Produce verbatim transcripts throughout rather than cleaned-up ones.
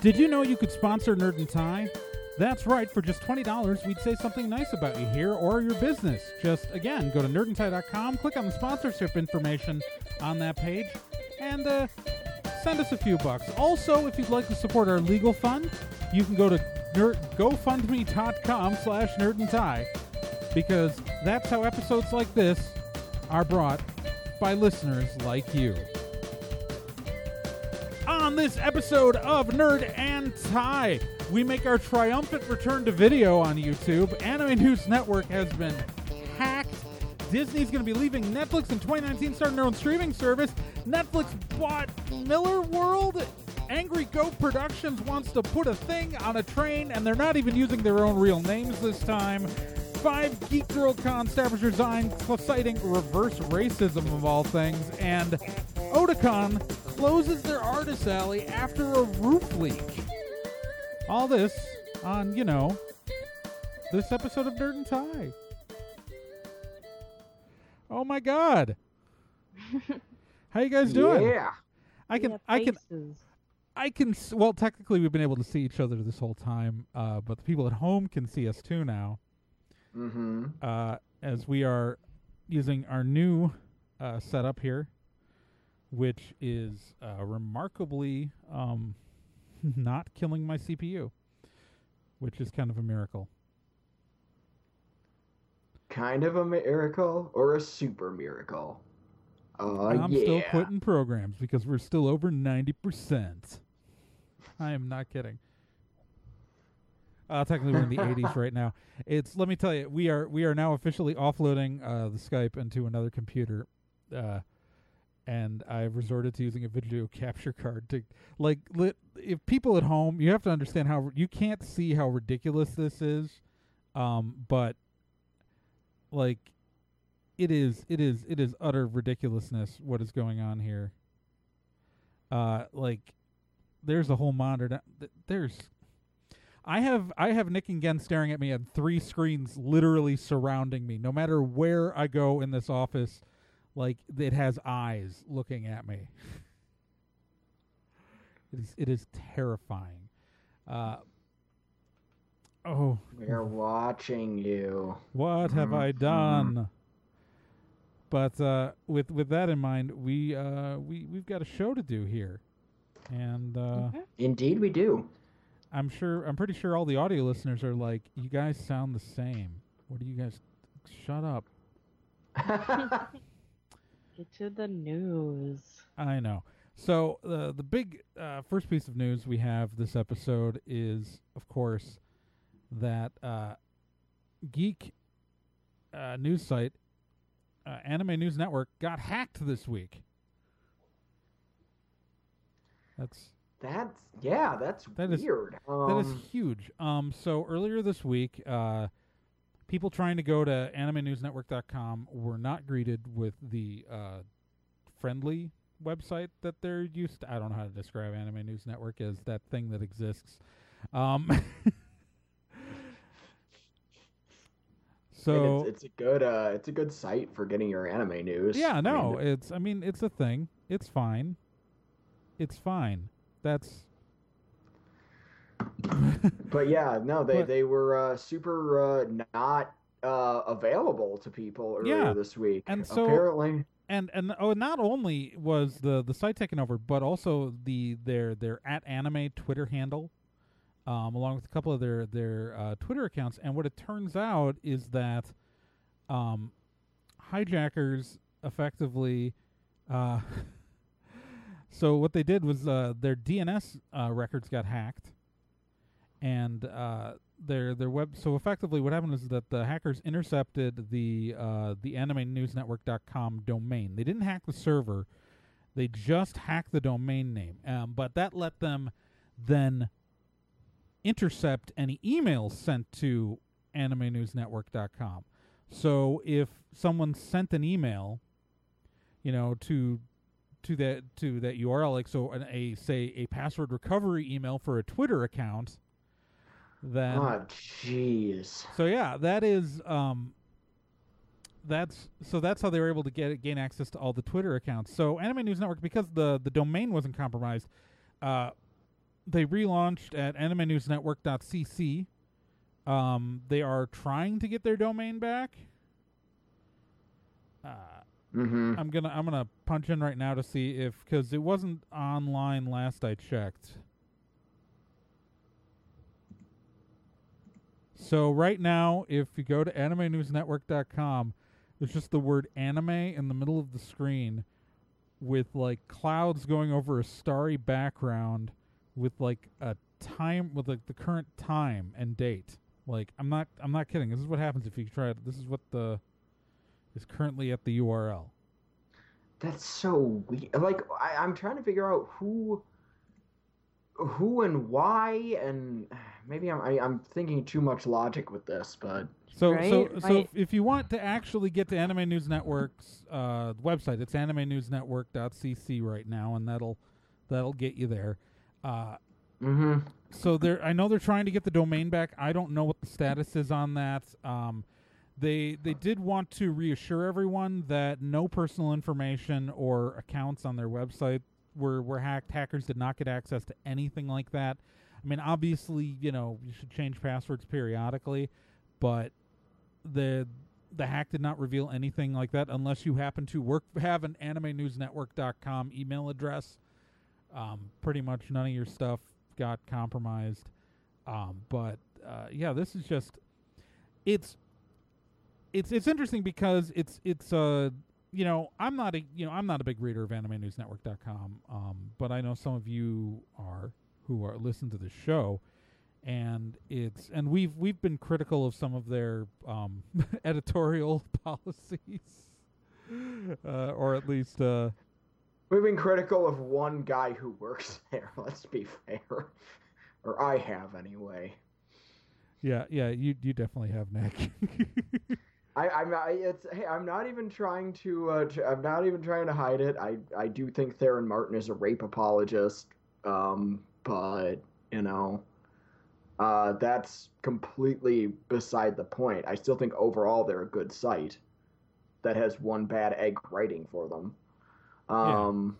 Did you know you could sponsor Nerd and Tie? That's right, for just twenty dollars, we'd say something nice about you here or your business. Just, again, go to nerd and tie dot com, click on the sponsorship information on that page, and uh, send us a few bucks. Also, if you'd like to support our legal fund, you can go to nerd, gofundme.com slash nerd and tie, because that's how episodes like this are brought by listeners like you. On this episode of Nerd and Tie, we make our triumphant return to video on YouTube. Anime News Network has been hacked. Disney's going to be leaving Netflix in twenty nineteen, starting their own streaming service. Netflix bought Miller World. Angry Goat Productions wants to put a thing on a train, and they're not even using their own real names this time. Five Geek Girl Con staffers resign, citing reverse racism of all things. And Otakon closes their artist alley after a roof leak. All this on, you know, this episode of Nerd and Tie. Oh my God. How you guys doing? Yeah. I can, I can, I can, well, technically we've been able to see each other this whole time, uh, but the people at home can see us too now. Mm-hmm. Uh, as we are using our new uh, setup here, which is uh, remarkably um, not killing my C P U, which is kind of a miracle. Kind of a miracle or a super miracle? Oh, I'm yeah. still quitting programs because we're still over ninety percent. I am not kidding. Uh, technically, we're in the eighties right now. It's let me tell you, we are we are now officially offloading uh, the Skype into another computer, uh, and I've resorted to using a video capture card to like. Li- if people at home, you have to understand how you can't see how ridiculous this is, um, but like it is, it is, it is utter ridiculousness what is going on here. Uh, like there's a whole monitor. Down, th- there's. I have I have Nick and Gen staring at me and three screens literally surrounding me. No matter where I go in this office, like it has eyes looking at me. It is it is terrifying. Uh, oh, We're watching you. what have I done? But uh, with with that in mind, we uh, we we've got a show to do here, and uh, Mm-hmm. Indeed, we do. I'm sure. I'm pretty sure all the audio listeners are like, "You guys sound the same. What do you guys? Shut up." Get to the news. I know. So uh, the big uh, first piece of news we have this episode is, of course, that uh, geek uh, news site uh, Anime News Network got hacked this week. That's. That's yeah, that's That is- weird. um, That is huge. Um, so earlier this week, uh, people trying to go to anime news network dot com were not greeted with the uh, friendly website that they're used to. I don't know how to describe Anime News Network as that thing that exists. Um, I mean, so it's, it's a good uh, it's a good site for getting your anime news. yeah, I no, mean, it's. I mean, it's a thing. It's fine. It's fine. That's. but yeah, no, they But- they were uh, super uh, not uh, available to people earlier Yeah, this week. and so- apparently, And and oh, not only was the, the site taken over, but also the their their at anime Twitter handle, um, along with a couple of their their uh, Twitter accounts. And what it turns out is that um, hijackers effectively. Uh, so what they did was uh, their D N S uh, records got hacked, and uh, their their web. So effectively, what happened is that the hackers intercepted the uh, the anime news network dot com domain. They didn't hack the server; they just hacked the domain name. Um, but that let them then intercept any emails sent to anime news network dot com. So if someone sent an email, you know, to to that to that U R L, like so, an, a say a password recovery email for a Twitter account. Then, oh jeez. so yeah, that is um, that's so that's how they were able to get gain access to all the Twitter accounts. So Anime News Network, because the the domain wasn't compromised, uh, they relaunched at anime news network dot c c. Um, they are trying to get their domain back. Uh, Mm-hmm. I'm gonna I'm gonna punch in right now to see if, because it wasn't online last I checked. So right now, if you go to anime news network dot com, there's just the word anime in the middle of the screen, with like clouds going over a starry background, with like a time, with like the current time and date. Like I'm not I'm not kidding. This is what happens if you try it. This is what the is currently at the U R L. That's so weird. Like I, I'm trying to figure out who, who and why, and maybe I'm I, I'm thinking too much logic with this, but So Right? so so Right. if you want to actually get to Anime News Network's uh, website, it's anime news network dot c c right now, and that'll that'll get you there. Uh, mm-hmm. so they're I know they're trying to get the domain back. I don't know what the status is on that. Um, They they did want to reassure everyone that no personal information or accounts on their website were, were hacked. Hackers did not get access to anything like that. I mean, obviously, you know, you should change passwords periodically, but the the hack did not reveal anything like that unless you happen to work have an anime news network dot com email address. Um, pretty much none of your stuff got compromised. Um, but uh, yeah, this is just it's. It's it's interesting because it's it's uh you know I'm not a you know I'm not a big reader of anime news network dot com, um but I know some of you are who are listen to the show, and it's and we've we've been critical of some of their um editorial policies, uh, or at least uh We've been critical of one guy who works there. Let's be fair, or I have anyway. yeah yeah you you definitely have, Nick. I, I'm not. It's. Hey, I'm not even trying to. Uh, to I'm not even trying to hide it. I. I do think Theron Martin is a rape apologist. Um, but you know, uh, that's completely beside the point. I still think overall they're a good site that has one bad egg writing for them. Um.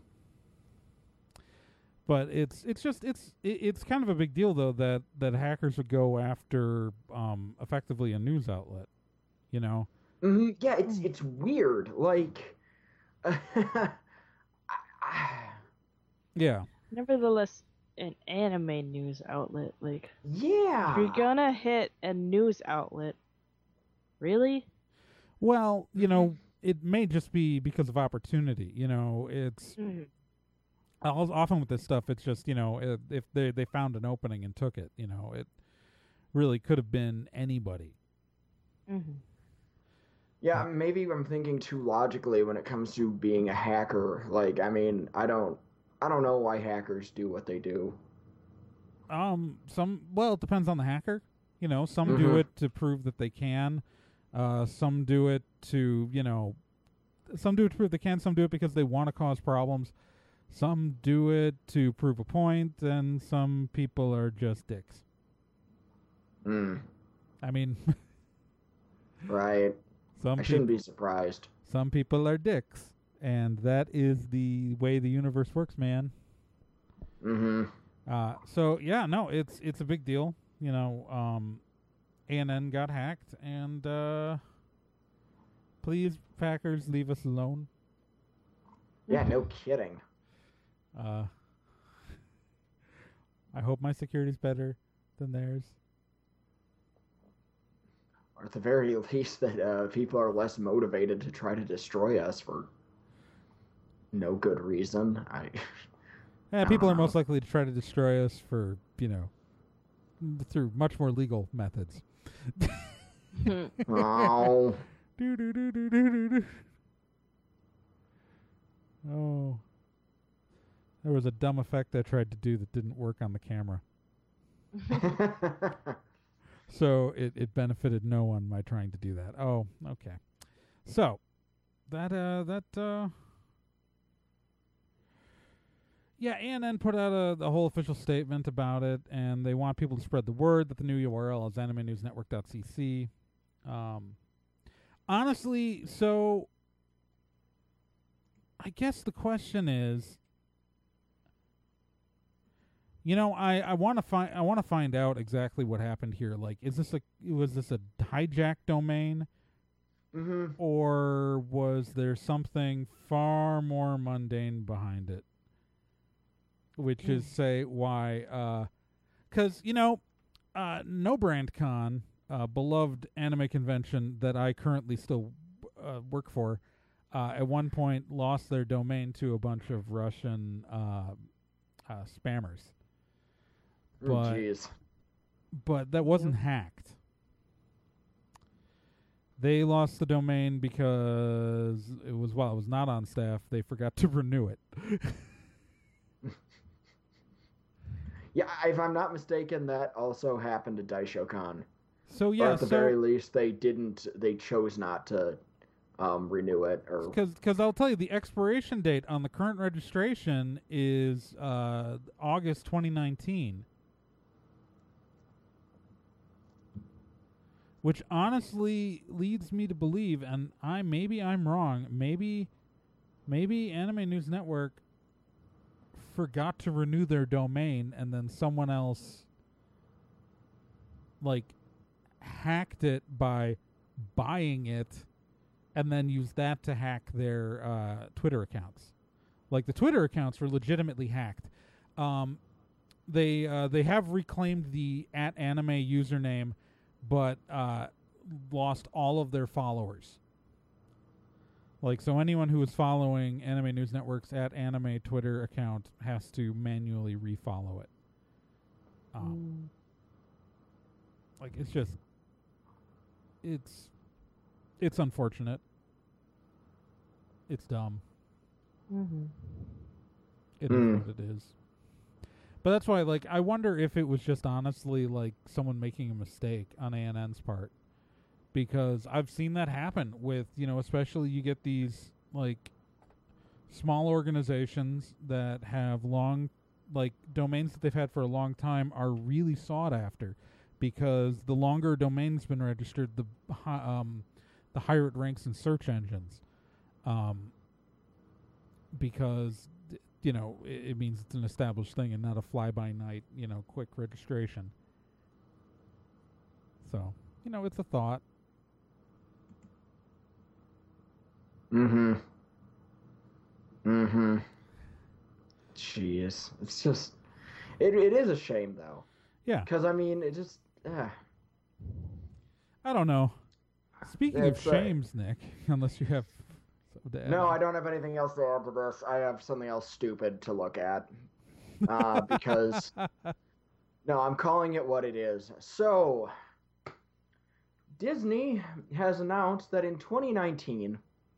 But it's it's just it's it, it's kind of a big deal though that that hackers would go after um effectively a news outlet. You know? mhm, yeah, it's it's weird. Like, I, I, Yeah. Nevertheless, an anime news outlet. Like, yeah. if you're gonna hit a news outlet, really? Well, you know, it may just be because of opportunity. You know, it's Mm. al- often with this stuff. It's just, you know, if if they they found an opening and took it. You know, it really could have been anybody. Mm-hmm. Yeah, maybe I'm thinking too logically when it comes to being a hacker. Like, I mean, I don't, I don't know why hackers do what they do. Um, some well, it depends on the hacker. You know, some do Mhm. it to prove that they can. Uh, some do it to, you know, some do it to prove they can. Some do it because they want to cause problems. Some do it to prove a point, and some people are just dicks. Mm, I mean, right. some I peop- shouldn't be surprised. some people are dicks, and that is the way the universe works, man. Mm-hmm. Uh, so yeah, no, it's it's a big deal. You know, um, A N N got hacked, and uh, please, Packers, leave us alone. Yeah, no kidding. Uh, I hope my security's better than theirs. Or at the very least, that uh, people are less motivated to try to destroy us for no good reason. I. Yeah, I people are don't know. most likely to try to destroy us for, you know, through much more legal methods. Oh. Do, do, do, do, do, do, do. Oh. There was a dumb effect I tried to do that didn't work on the camera. So it, it benefited no one by trying to do that. Oh, okay. So that uh that uh yeah, A N N put out a the whole official statement about it, and they want people to spread the word that the new U R L is anime news network dot c c. Um honestly, so I guess the question is, You know, I, I want to find I want to find out exactly what happened here. Like, is this a was this a hijacked domain, Mm-hmm. or was there something far more mundane behind it? Which is say why, because you know, uh, No Brand Con, uh, beloved anime convention that I currently still uh, work for, uh, at one point lost their domain to a bunch of Russian uh, uh, spammers. Oh, But jeez. but that wasn't hacked. They lost the domain because it was while it was not on staff. They forgot to renew it. Yeah, if I'm not mistaken, that also happened to Daishokan. So yeah, or at the so very least, they didn't. They chose not to um, renew it. Or because I'll tell you, the expiration date on the current registration is uh, August twenty nineteen. Which honestly leads me to believe, and I maybe I'm wrong, maybe maybe Anime News Network forgot to renew their domain, and then someone else like hacked it by buying it, and then used that to hack their uh, Twitter accounts. Like the Twitter accounts were legitimately hacked. Um, they uh, they have reclaimed the at anime username, but uh, lost all of their followers. Like, so anyone who is following Anime News Network's at anime Twitter account has to manually refollow it. Um, mm. Like, it's just, it's, it's unfortunate. It's dumb. Mm-hmm. It Mm. is what it is. But that's why, like, I wonder if it was just honestly, like, someone making a mistake on A N N's part. Because I've seen that happen with, you know, especially you get these, like, small organizations that have long, like, domains that they've had for a long time are really sought after. Because the longer a domain's been registered, the, hi- um, the higher it ranks in search engines. Um, because... you know, it, it means it's an established thing and not a fly-by-night, you know, quick registration. So, you know, it's a thought. Mm-hmm. Mm-hmm. Jeez. It's just... It, it is a shame, though. Yeah. Because, I mean, it just... Uh, I don't know. Speaking It's, of uh, shames, Nick, unless you have something to add. no, I don't have anything else to add to this. I have something else stupid to look at. Uh, because... No, I'm calling it what it is. So, Disney has announced that in twenty nineteen,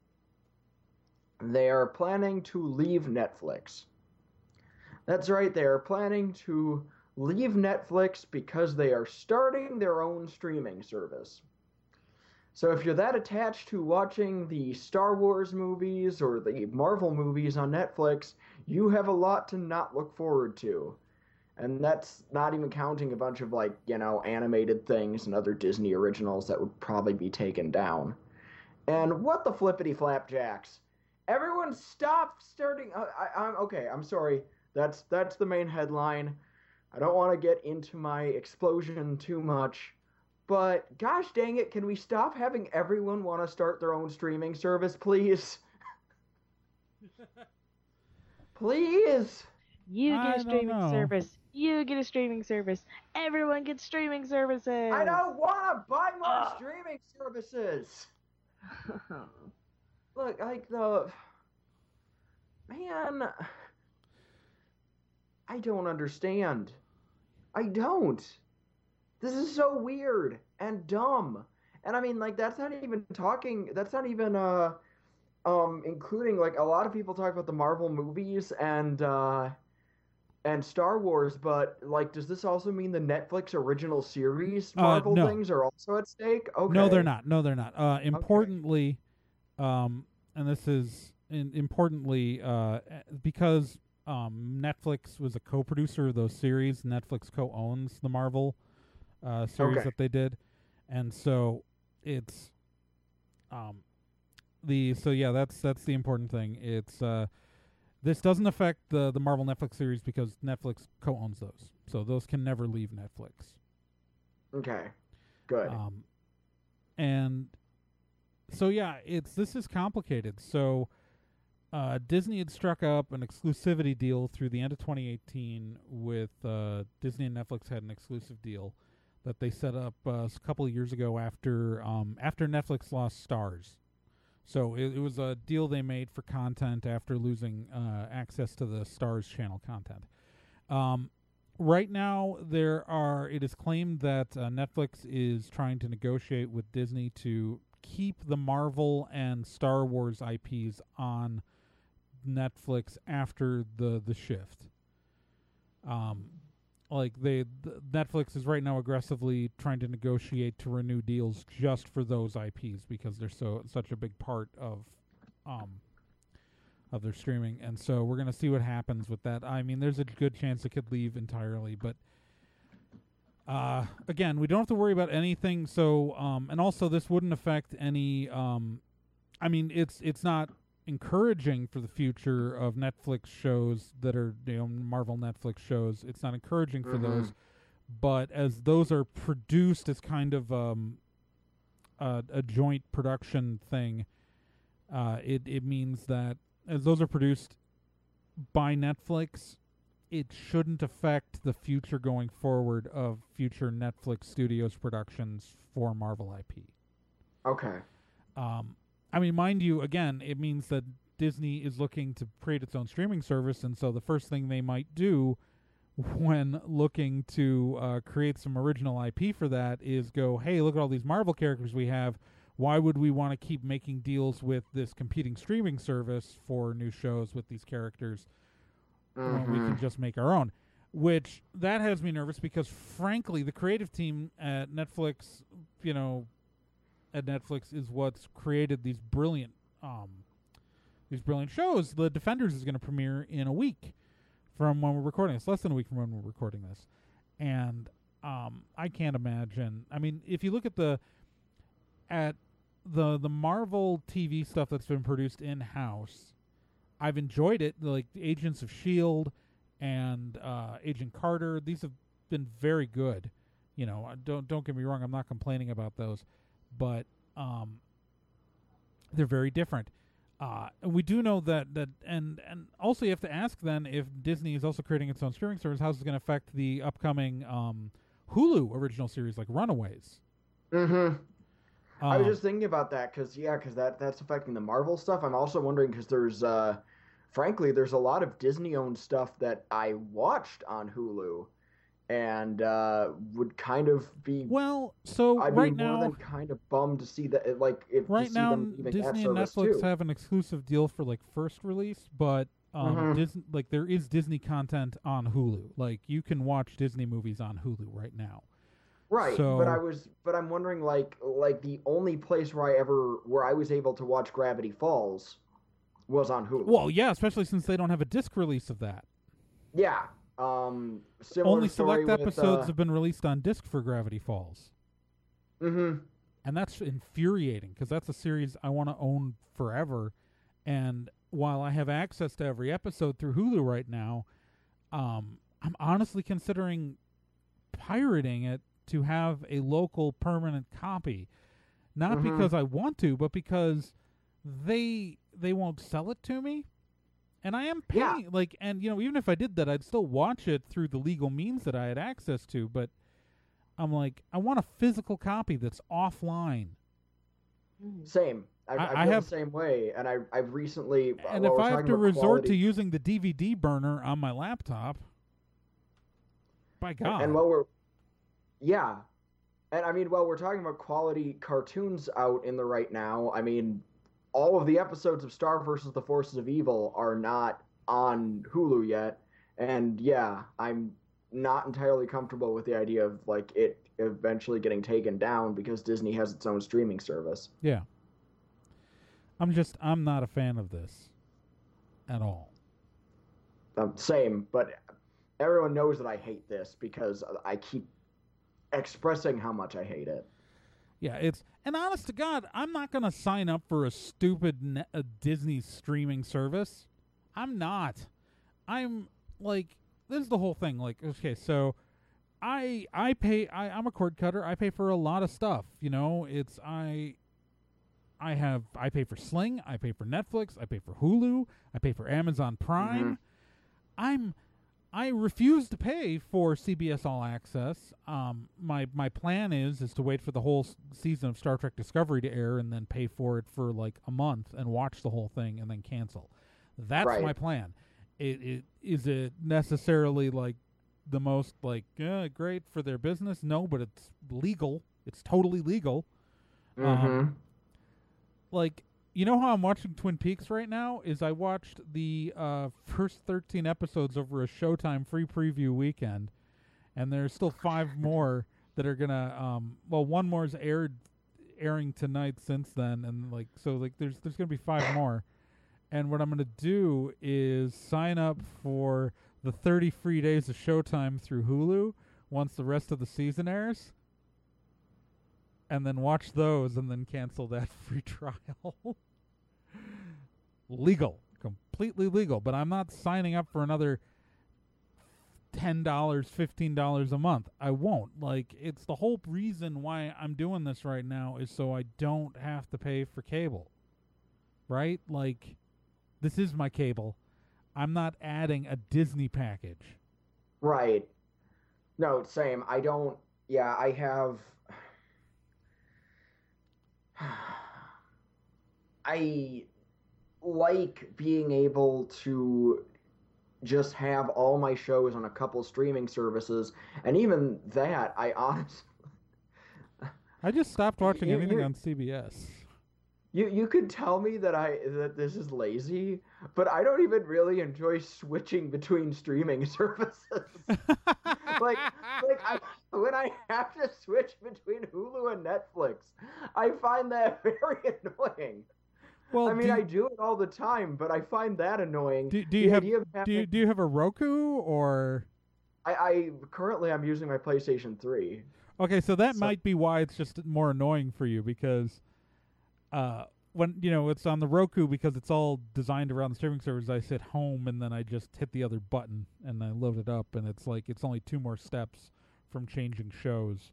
they are planning to leave Netflix. That's right, they are planning to leave Netflix because they are starting their own streaming service. So if you're that attached to watching the Star Wars movies or the Marvel movies on Netflix, you have a lot to not look forward to. And that's not even counting a bunch of, like, you know, animated things and other Disney originals that would probably be taken down. And what the flippity flapjacks? Everyone stop starting... Uh, I, I'm okay, I'm sorry. That's, that's the main headline. I don't want to get into my explosion too much. But, gosh dang it, can we stop having everyone want to start their own streaming service, please? Please! You I get a don't streaming know. service. You get a streaming service. Everyone gets streaming services. I don't want to buy more Ugh. streaming services! Look, like the... Man... I don't understand. I don't. This is so weird and dumb. And I mean, like, that's not even talking... That's not even, uh... Um, including, like, a lot of people talk about the Marvel movies and, uh... and Star Wars, but, like, does this also mean the Netflix original series Uh, Marvel no. things are also at stake? Okay. No, they're not. No, they're not. Uh, importantly, um, and this is in, importantly uh, because um, Netflix was a co-producer of those series. Netflix co-owns the Marvel uh, series Okay. that they did, and so it's um, the so yeah, that's that's the important thing. It's uh, This doesn't affect the the Marvel Netflix series because Netflix co-owns those, so those can never leave Netflix. Okay, good. Um, and so yeah, it's this is complicated. So uh, Disney had struck up an exclusivity deal through the end of twenty eighteen with uh, Disney and Netflix had an exclusive deal that they set up uh, a couple of years ago after um, after Netflix lost Starz. So it, it was a deal they made for content after losing uh, access to the Starz channel content. Um, right now, there are. It is claimed that uh, Netflix is trying to negotiate with Disney to keep the Marvel and Star Wars I Ps on Netflix after the the shift. Um, like they, the Netflix is right now aggressively trying to negotiate to renew deals just for those I Ps because they're so such a big part of um of their streaming, and so we're gonna see what happens with that. I mean, there's a good chance it could leave entirely, but uh, again, we don't have to worry about anything. So, um, and also this wouldn't affect any. Um, I mean, it's it's not encouraging for the future of Netflix shows that are, you know, Marvel Netflix shows. It's not encouraging for Mhm. those, but as those are produced as kind of um, a, a joint production thing, uh, it it means that as those are produced by Netflix, it shouldn't affect the future going forward of future Netflix Studios productions for Marvel I P. Okay. Um, I mean, mind you, again, it means that Disney is looking to create its own streaming service, and so the first thing they might do when looking to uh, create some original I P for that is go, hey, look at all these Marvel characters we have. Why would we want to keep making deals with this competing streaming service for new shows with these characters when we can Mhm. just make our own? Which, that has me nervous because, frankly, the creative team at Netflix, you know, at Netflix is what's created these brilliant um, these brilliant shows. The Defenders is going to premiere in a week from when we're recording this, less than a week from when we're recording this. And um, I can't imagine. I mean, if you look at the at the the Marvel T V stuff that's been produced in-house, I've enjoyed it. Like Agents of S H I E L D and uh, Agent Carter, these have been very good. You know, don't don't get me wrong, I'm not complaining about those, but um, they're very different. Uh, and we do know that that and and also you have to ask then if Disney is also creating its own streaming service, how's it going to affect the upcoming um, Hulu original series like Runaways? Mm-hmm. I was Um, just thinking about that because, yeah, because that, that's affecting the Marvel stuff. I'm also wondering because there's, uh, frankly, there's a lot of Disney-owned stuff that I watched on Hulu and uh, would kind of be, well, so I'd right be more now, than kind of bummed to see that, like, if to right see now them leaving that Disney and service Netflix too. have an exclusive deal for like first release, but um, Mhm. Disney, like there is Disney content on Hulu. Like you can watch Disney movies on Hulu right now. Right, So- but I was, but I'm wondering, like, like the only place where I ever, where I was able to watch Gravity Falls was on Hulu. Well, yeah, especially since they don't have a disc release of that. Yeah. Um. Similar Only story select with, episodes uh, have been released on disc for Gravity Falls. Mm-hmm. And that's infuriating because that's a series I want to own forever. And while I have access to every episode through Hulu right now, um, I'm honestly considering pirating it to have a local permanent copy. Not Mhm. because I want to, but because they they won't sell it to me. And I am Yeah. paying, like, and, you know, even if I did that, I'd still watch it through the legal means that I had access to, but I'm like, I want a physical copy that's offline. Mm. Same. I, I- I, I feel have- the same way, and I I've recently. And while if we're I have talking to about resort quality- to using the D V D burner on my laptop, by God. and while we're, yeah, and I mean, while we're talking about quality cartoons out in the right now, I mean, all of the episodes of Star versus the Forces of Evil are not on Hulu yet, and yeah, I'm not entirely comfortable with the idea of like it eventually getting taken down because Disney has its own streaming service. Yeah. I'm just, I'm not a fan of this at all. Um, same, but everyone knows that I hate this because I keep expressing how much I hate it. Yeah, it's, and honest to God, I'm not going to sign up for a stupid ne- a Disney streaming service. I'm not. I'm like, this is the whole thing. Like, okay, so I I pay. I, I'm a cord cutter. I pay for a lot of stuff. You know, it's I. I have. I pay for Sling. I pay for Netflix. I pay for Hulu. I pay for Amazon Prime. Mm-hmm. I'm. I refuse to pay for C B S All Access. Um, my my plan is is to wait for the whole s- season of Star Trek Discovery to air and then pay for it for like a month and watch the whole thing and then cancel. That's Right. my plan. It, it is it necessarily like the most like uh, great for their business? No, but it's legal. It's totally legal. Mm-hmm. Um, like, you know how I'm watching Twin Peaks right now? Is I watched the uh, first thirteen episodes over a Showtime free preview weekend, and there's still five more that are gonna. Um, well, one more is aired, airing tonight since then, and like so, like there's there's gonna be five more. And what I'm gonna do is sign up for the thirty free days of Showtime through Hulu once the rest of the season airs. And then watch those, and then cancel that free trial. Legal, completely legal. But I'm not signing up for another ten dollars, fifteen dollars a month. I won't. Like, it's the whole reason why I'm doing this right now is so I don't have to pay for cable. Right? Like, this is my cable. I'm not adding a Disney package. Right. No, same. I don't. Yeah, I have. I like being able to just have all my shows on a couple streaming services, and even that, I honestly. I just stopped watching You- anything you- on C B S. You you could tell me that I that this is lazy, but I don't even really enjoy switching between streaming services. like like I, when I have to switch between Hulu and Netflix, I find that very annoying. Well, I mean, do, I do it all the time, but I find that annoying. do, do The you have idea of do you, having- do you have a Roku or? I, I currently I'm using my PlayStation three. Okay, so that So- might be why it's just more annoying for you because, uh, when you know it's on the Roku because it's all designed around the streaming service. I sit home and then I just hit the other button and I load it up, and it's like it's only two more steps from changing shows.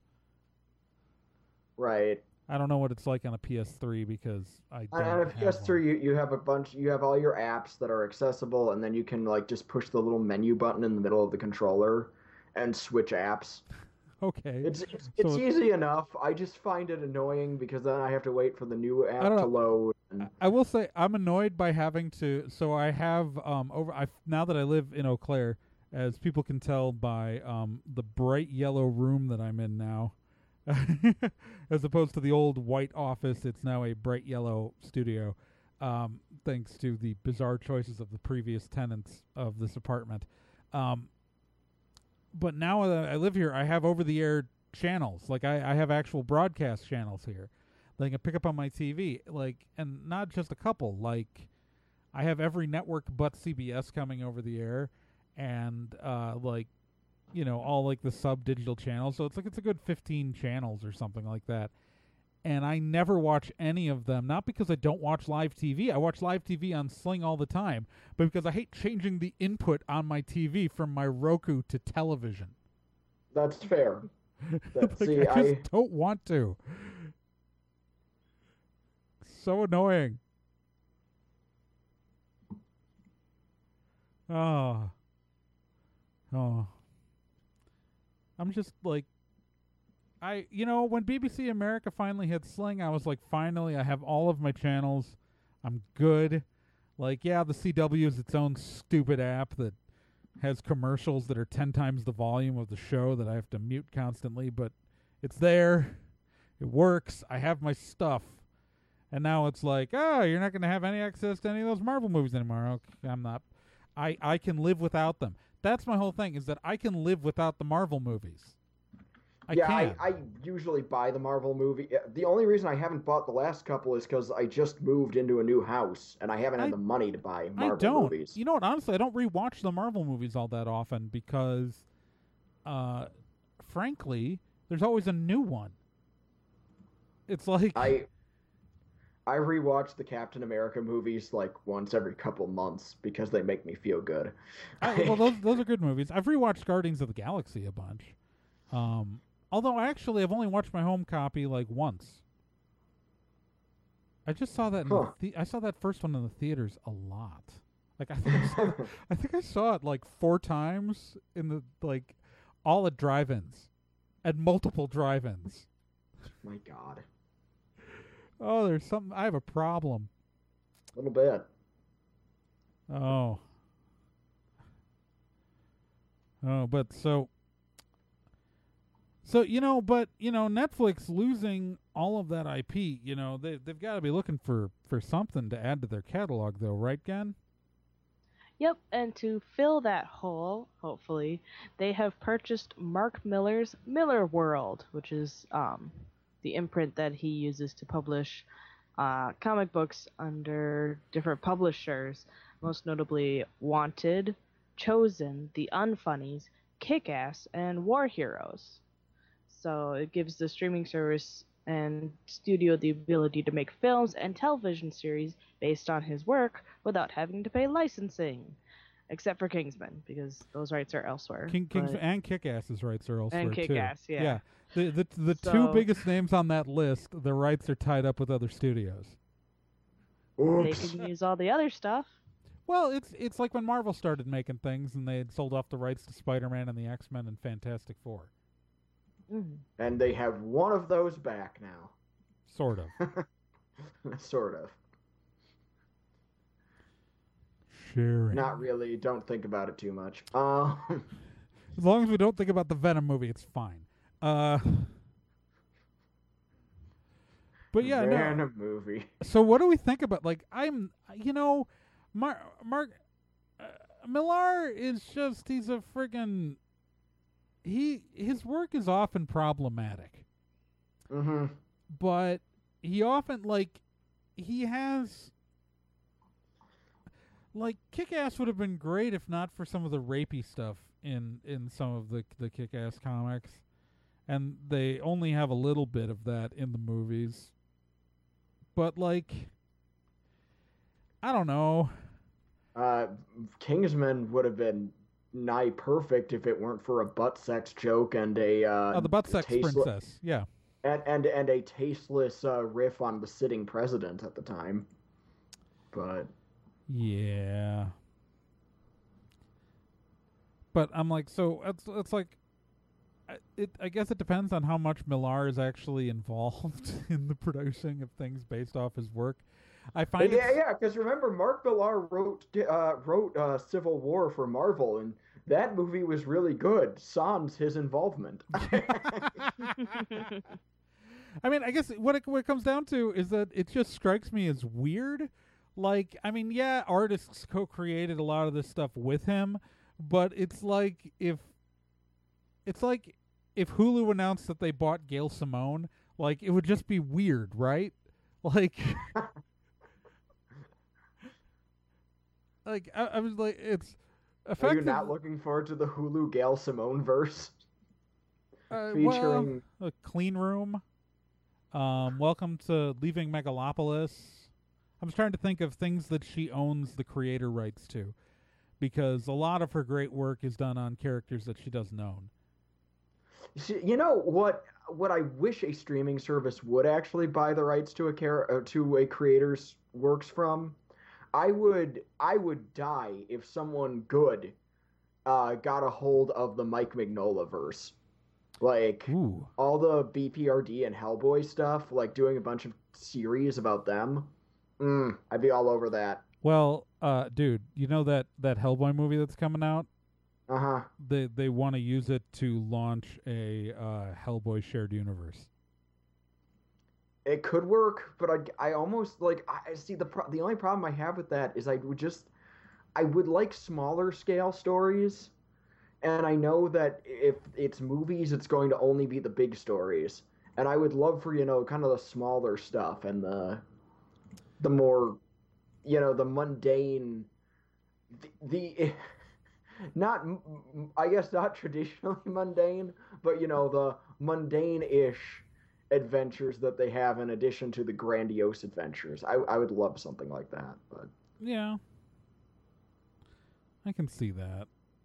Right. I don't know what it's like on a P S three because I don't On on a have P S three, one. you, you have a bunch. You have all your apps that are accessible, and then you can like just push the little menu button in the middle of the controller and switch apps. Okay, It's it's, So it's it- easy enough. I just find it annoying because then I have to wait for the new app don't to know. load. And, I will say I'm annoyed by having to. So I have um over. I now that I live in Eau Claire, as people can tell by um the bright yellow room that I'm in now, as opposed to the old white office. It's now a bright yellow studio, um, thanks to the bizarre choices of the previous tenants of this apartment. Um, but now that I live here, I have over-the-air channels. Like I, I have actual broadcast channels here. That I can pick up on my T V. Like, and not just a couple. Like, I have every network but C B S coming over the air, and uh, like, you know, all like the sub digital channels. So it's like it's a good fifteen channels or something like that. And I never watch any of them, not because I don't watch live T V. I watch live T V on Sling all the time, but because I hate changing the input on my T V from my Roku to television. that's fair. That, Like, see, I just I don't want to. So annoying. Oh. Oh. I'm just like, I, you know, when B B C America finally hit Sling, I was like, finally, I have all of my channels. I'm good. Like, yeah, the C W is its own stupid app that has commercials that are ten times the volume of the show that I have to mute constantly, but it's there. It works. I have my stuff. And now it's like, oh, you're not going to have any access to any of those Marvel movies anymore. Okay, I'm not. I, I can live without them. That's my whole thing, is that I can live without the Marvel movies. I yeah, can. I, I usually buy the Marvel movie. The only reason I haven't bought the last couple is because I just moved into a new house and I haven't I- had the money to buy Marvel I don't. movies. You know what? Honestly, I don't rewatch the Marvel movies all that often because, uh, frankly, there's always a new one. It's like I I rewatch the Captain America movies like once every couple months because they make me feel good. I, well, those those are good movies. I've rewatched Guardians of the Galaxy a bunch. Um, although actually, I've only watched my home copy like once. I just saw that. In Huh. the, the I saw that first one in the theaters a lot. Like I think I saw, I think I saw it like four times in the like all at drive-ins, at multiple drive-ins. My God. Oh, there's something. I have a problem. A little bit. Oh. Oh, but so. So, you know, but, you know, Netflix losing all of that I P, you know, they, they've got to be looking for, for something to add to their catalog, though, right, Gen? Yep, and to fill that hole, hopefully, they have purchased Mark Miller's Miller World, which is um, the imprint that he uses to publish uh, comic books under different publishers, most notably Wanted, Chosen, The Unfunnies, Kick-Ass, and War Heroes. So it gives the streaming service and studio the ability to make films and television series based on his work without having to pay licensing. Except for Kingsman, because those rights are elsewhere. King, Kings but... and Kick-Ass's rights are elsewhere, And too. Kick-Ass, yeah. Yeah. The, the, the So- two biggest names on that list, the rights are tied up with other studios. They Oops. can use all the other stuff. Well, it's it's like when Marvel started making things and they had sold off the rights to Spider-Man and the X-Men and Fantastic Four. Mhm. And they have one of those back now. Sort of. Sort of. Sharing. Not really. Don't think about it too much. Uh, As long as we don't think about the Venom movie, it's fine. Uh, but yeah, no. Venom movie. So what do we think about, like, I'm, you know, Mark, Mark uh, Millar is just, he's a friggin', he, his work is often problematic, Mm-hmm. but he often, like, he has, like, Kick-Ass would have been great if not for some of the rapey stuff in, in some of the, the Kick-Ass comics, and they only have a little bit of that in the movies. But, like, I don't know. Uh, Kingsman would have been nigh perfect if it weren't for a butt sex joke and a uh, Oh, the butt sex tasteless- princess. Yeah. and and and a tasteless uh, riff on the sitting president at the time. But Yeah. But I'm like, so it's it's like, I- it. I guess it depends on how much Millar is actually involved in the producing of things based off his work. I find yeah, it, yeah, because remember, Mark Millar wrote uh, wrote uh, Civil War for Marvel, and that movie was really good. Sans his involvement. I mean, I guess what it, what it comes down to is that it just strikes me as weird. Like, I mean, yeah, artists co-created a lot of this stuff with him, but it's like if it's like if Hulu announced that they bought Gail Simone, like it would just be weird, right? Like, like I, I was like, it's Are you effective. not looking forward to the Hulu Gail Simone verse uh, featuring? well, a clean room. Um, welcome to Leaving Megalopolis. I'm just trying to think of things that she owns the creator rights to, because a lot of her great work is done on characters that she doesn't own. See, you know what? What I wish a streaming service would actually buy the rights to a char- uh, to a creator's works from. I would I would die if someone good uh, got a hold of the Mike Mignola verse, like Ooh. all the B P R D and Hellboy stuff, like doing a bunch of series about them. Mm, I'd be all over that. Well, uh, dude, you know that, that Hellboy movie that's coming out? Uh huh. They they want to use it to launch a uh, Hellboy shared universe. It could work, but I, I almost like I see the pro- the only problem I have with that is I would just I would like smaller scale stories, and I know that if it's movies, it's going to only be the big stories, and I would love for you know kind of the smaller stuff and the the more you know the mundane the, the not I guess not traditionally mundane, but you know the mundane-ish adventures that they have in addition to the grandiose adventures. I I would love something like that, but Yeah. I can see that.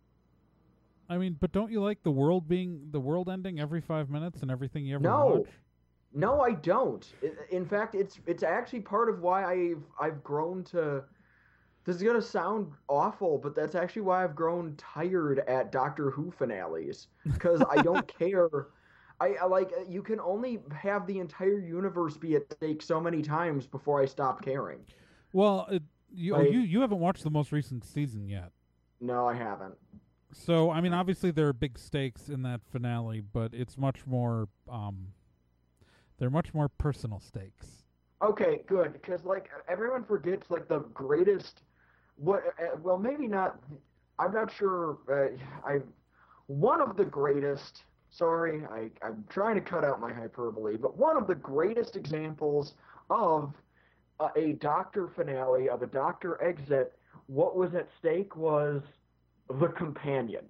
I mean, but don't you like the world being the world ending every five minutes and everything you ever no. watch? No, I don't. In fact, it's it's actually part of why I've I've grown to. This is gonna sound awful, but that's actually why I've grown tired at Doctor Who finales, because I don't care. I, I like you can only have the entire universe be at stake so many times before I stop caring. Well, it, you Like- you you haven't watched the most recent season yet. No, I haven't. So, I mean, obviously there are big stakes in that finale, but it's much more um they're much more personal stakes. Okay, good, because like everyone forgets like the greatest. What? Uh, well, maybe not. I'm not sure. Uh, I one of the greatest. Sorry, I, I'm trying to cut out my hyperbole, but one of the greatest examples of uh, a Doctor finale, of a Doctor exit, what was at stake was the companion.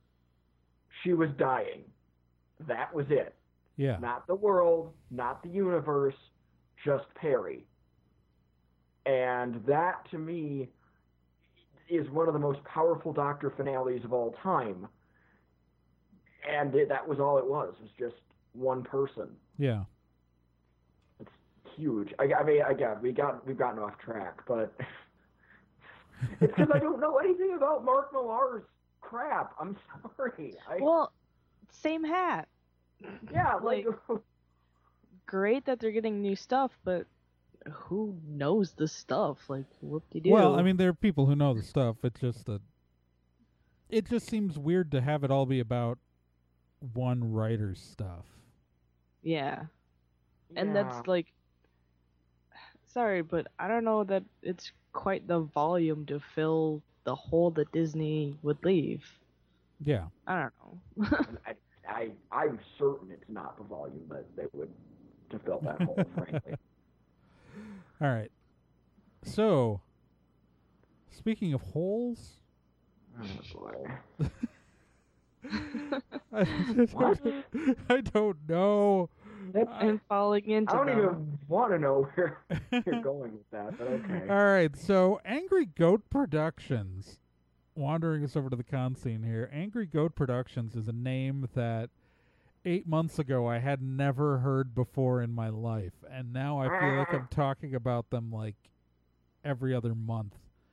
She was dying. That was it. Yeah. Not the world, not the universe, just Perry. And that, to me, is one of the most powerful Doctor finales of all time. And it, that was all it was. It was just one person. Yeah. It's huge. I, I mean, again, we got we've gotten off track, but it's because I don't know anything about Mark Millar's crap. I'm sorry. I, Well, same hat. yeah, like, like- Great that they're getting new stuff, but who knows the stuff? Like, whoop-de-doo. Well, I mean, there are people who know the stuff. It's just that it just seems weird to have it all be about one writer's stuff. Yeah. And yeah. that's like, sorry, but I don't know that it's quite the volume to fill the hole that Disney would leave. Yeah. I don't know. I, I I'm certain it's not the volume that they would to fill that hole, frankly. All right. So, speaking of holes, Oh boy. I, What? I don't know. That's, I'm falling into I don't them. even want to know where you're going with that, but okay. All right, so Angry Goat Productions, wandering us over to the con scene here. Angry Goat Productions is a name that eight months ago I had never heard before in my life, and now I feel like I'm talking about them like every other month.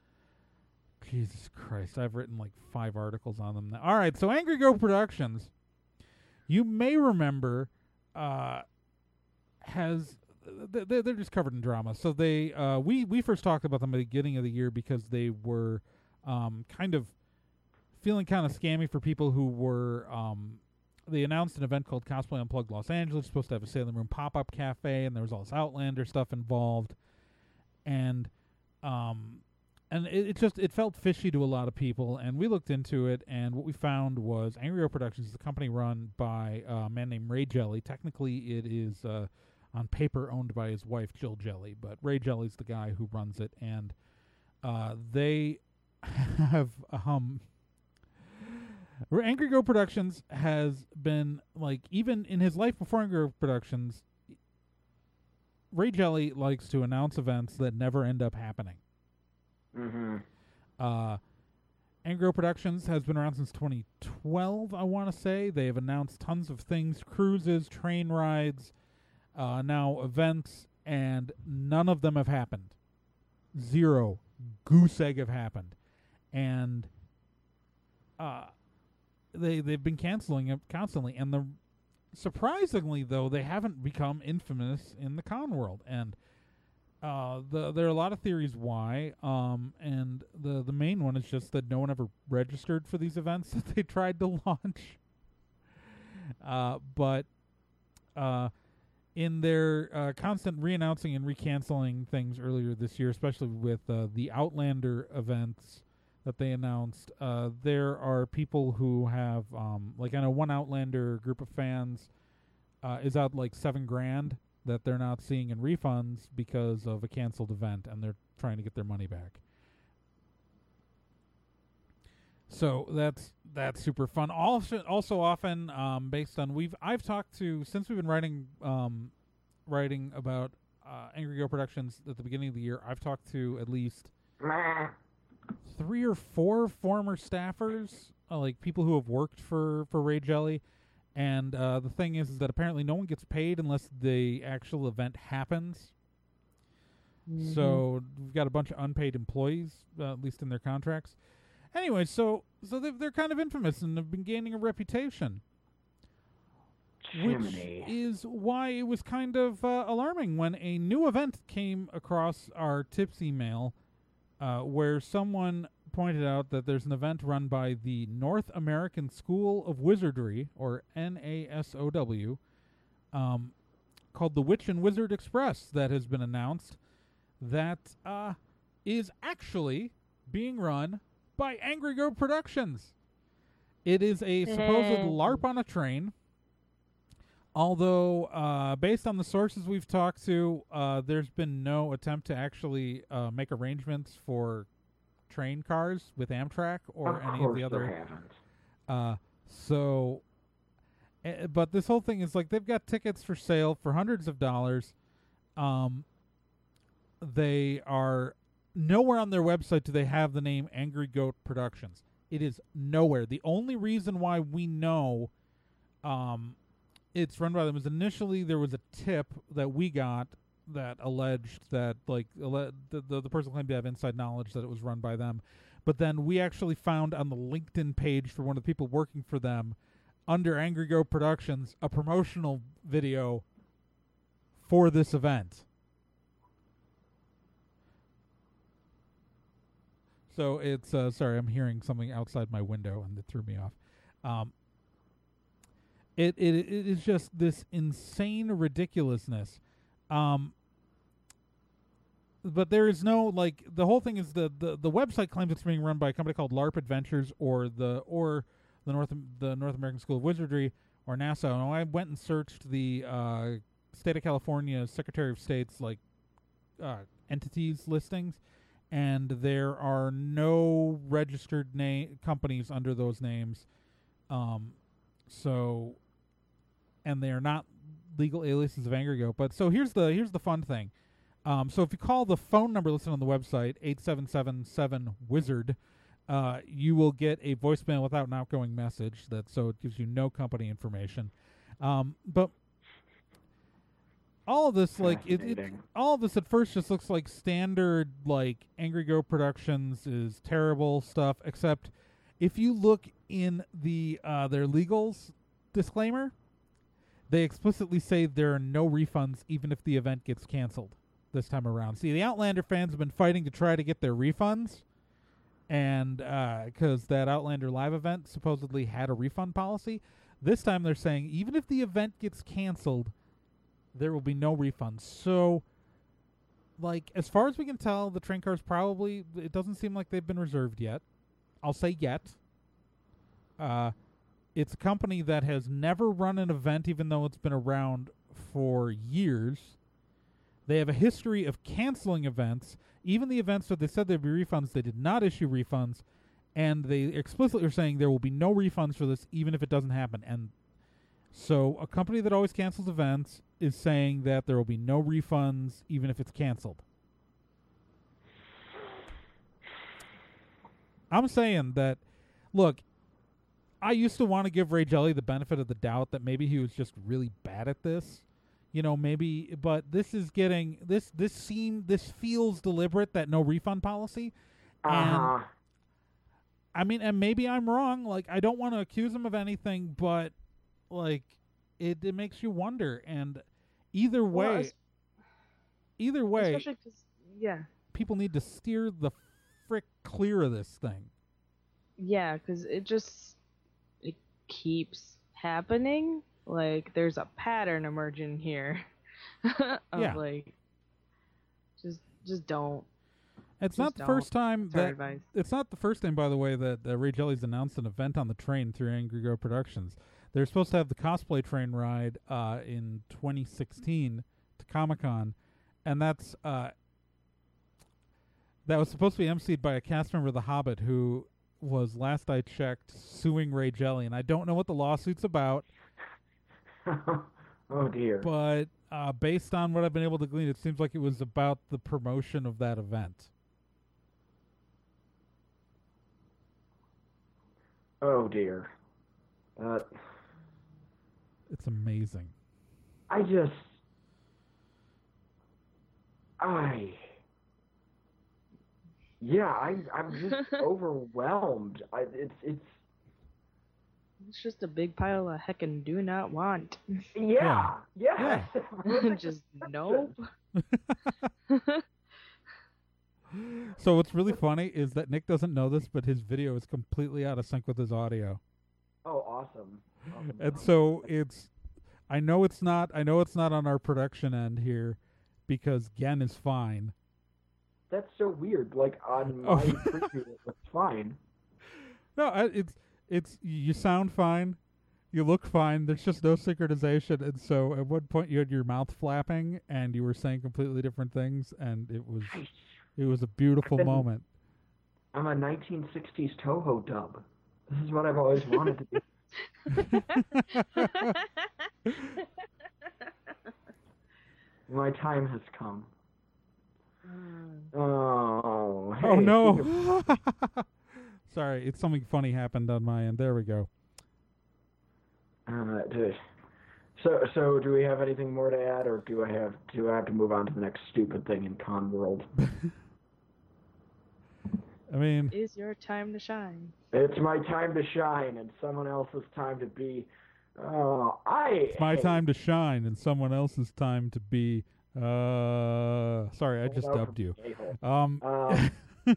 Jesus Christ, I've written like five articles on them now. All right, so Angry Goat Productions, you may remember, uh, has th- th- they're just covered in drama. So they uh, we we first talked about them at the beginning of the year because they were um, kind of feeling kind of scammy for people who were. Um, they announced an event called Cosplay Unplugged Los Angeles, supposed to have a Sailor Moon pop-up cafe, and there was all this Outlander stuff involved, and um. And it, it just it felt fishy to a lot of people, and we looked into it, and what we found was Angry Goat Productions is a company run by uh, a man named Ray Jelly. Technically, it is uh, on paper owned by his wife Jill Jelly, but Ray Jelly's the guy who runs it, and uh, they have um. Angry Goat Productions has been like even in his life before Angry Goat Productions, Ray Jelly likes to announce events that never end up happening. Mm-hmm. Uh, Angro Productions has been around since twenty twelve, I want to say. They have announced tons of things, cruises, train rides, uh, now events, and none of them have happened. Zero. Goose egg have happened. And uh, they, they've been canceling it constantly. And the surprisingly, though, they haven't become infamous in the con world. And Uh, the, there are a lot of theories why, um, and the the main one is just that no one ever registered for these events that they tried to launch. Uh, but uh, in their uh, constant re-announcing and recanceling things earlier this year, especially with uh, the Outlander events that they announced, uh, there are people who have, um, like I know one Outlander group of fans uh, is out like seven grand that they're not seeing in refunds because of a canceled event, and they're trying to get their money back. So that's that's super fun. Also, also often um, based on we've I've talked to since we've been writing um, writing about uh, Angry Go Productions at the beginning of the year. I've talked to at least three or four former staffers, uh, like people who have worked for for Ray Jelly. And uh, the thing is, is that apparently no one gets paid unless the actual event happens. Mm-hmm. So we've got a bunch of unpaid employees, uh, at least in their contracts. Anyway, so so they're, they're kind of infamous and have been gaining a reputation. Jiminy. Which is why it was kind of uh, alarming when a new event came across our tips email uh, where someone pointed out that there's an event run by the North American School of Wizardry, or N A S O W, um, called the Witch and Wizard Express that has been announced that uh, is actually being run by Angry Go Productions. It is a supposed LARP on a train, although uh, based on the sources we've talked to, uh, there's been no attempt to actually uh, make arrangements for train cars with Amtrak or of any of the other. Haven't. Uh, so, uh, but this whole thing is like they've got tickets for sale for hundreds of dollars. Um, they are nowhere on their website do they have the name Angry Goat Productions. It is nowhere. The only reason why we know um, it's run by them is initially there was a tip that we got that alleged that like alle- the, the the person claimed to have inside knowledge that it was run by them, but then we actually found on the LinkedIn page for one of the people working for them under Angry Go Productions a promotional video for this event. So it's uh, sorry, I'm hearing something outside my window and it threw me off. Um, it it it is just this insane ridiculousness. Um, but there is no like the whole thing is the, the, the website claims it's being run by a company called LARP Adventures or the or the North the North American School of Wizardry or NASA. And I went and searched the uh, state of California Secretary of State's like uh, entities listings, and there are no registered name companies under those names. Um, so, and they are not legal aliases of Angry Goat. But so here's the here's the fun thing. Um, so if you call the phone number listed on the website eight seven seven seven wizard, uh, you will get a voicemail without an outgoing message. That so it gives you no company information. Um, but all of this, like it, it, all of this at first just looks like standard like Angry Goat Productions is terrible stuff. Except if you look in the uh, their legals disclaimer, they explicitly say there are no refunds even if the event gets canceled this time around. See, the Outlander fans have been fighting to try to get their refunds, and because uh, that Outlander live event supposedly had a refund policy, this time they're saying even if the event gets canceled, there will be no refunds. So, like, as far as we can tell, the train cars probably, it doesn't seem like they've been reserved yet. I'll say yet. Uh, it's a company that has never run an event, even though it's been around for years. They have a history of canceling events. Even the events that they said there'd be refunds, they did not issue refunds. And they explicitly are saying there will be no refunds for this, even if it doesn't happen. And so a company that always cancels events is saying that there will be no refunds, even if it's canceled. I'm saying that, look, I used to want to give Ray Jelly the benefit of the doubt that maybe he was just really bad at this. You know, maybe, but this is getting, this, this seem, this feels deliberate, that no refund policy. Uh-huh. And, I mean, and maybe I'm wrong. Like, I don't want to accuse him of anything, but, like, it, it makes you wonder. And either way, well, either way, especially 'cause, yeah. people need to steer the frick clear of this thing. Yeah, because it just, it keeps happening. Like, there's a pattern emerging here. of yeah. like, just, just don't. It's just not the don't. first time That's our that, advice. it's not the first time, by the way, that uh, Ray Jelly's announced an event on the train through Angry Go Productions. They're supposed to have the cosplay train ride uh, in twenty sixteen to Comic-Con, and that's uh, that was supposed to be emceed by a cast member of The Hobbit who was, last I checked, suing Ray Jelly, and I don't know what the lawsuit's about. Oh dear. But uh, based on what I've been able to glean, it seems like it was about the promotion of that event. Oh dear. Uh, it's amazing. I just, I, yeah, I, I'm just overwhelmed. I, it's, it's. It's just a big pile of heckin' do not want. Yeah, yeah. yeah. Just nope. So what's really funny is that Nick doesn't know this, but his video is completely out of sync with his audio. Oh, awesome. awesome. And so it's, I know it's not, I know it's not on our production end here, because Gen is fine. That's so weird. Like on my Oh. preview, it's fine. No, I, it's, it's, you sound fine, you look fine, there's just no synchronization, and so at one point you had your mouth flapping, and you were saying completely different things, and it was, it was a beautiful been- moment. I'm a nineteen sixties Toho dub. This is what I've always wanted to be. My time has come. Oh, hey, Oh no! Sorry, it's something funny happened on my end. There we go. Uh, do, so, so do we have anything more to add, or do I have do I have to move on to the next stupid thing in Con World? I mean, It's your time to shine. It's my time to shine, and someone else's time to be. Oh, I. it's my hey, time to shine, and someone else's time to be. Uh, sorry, I just hold out dubbed for you. a-hole. Um. Um,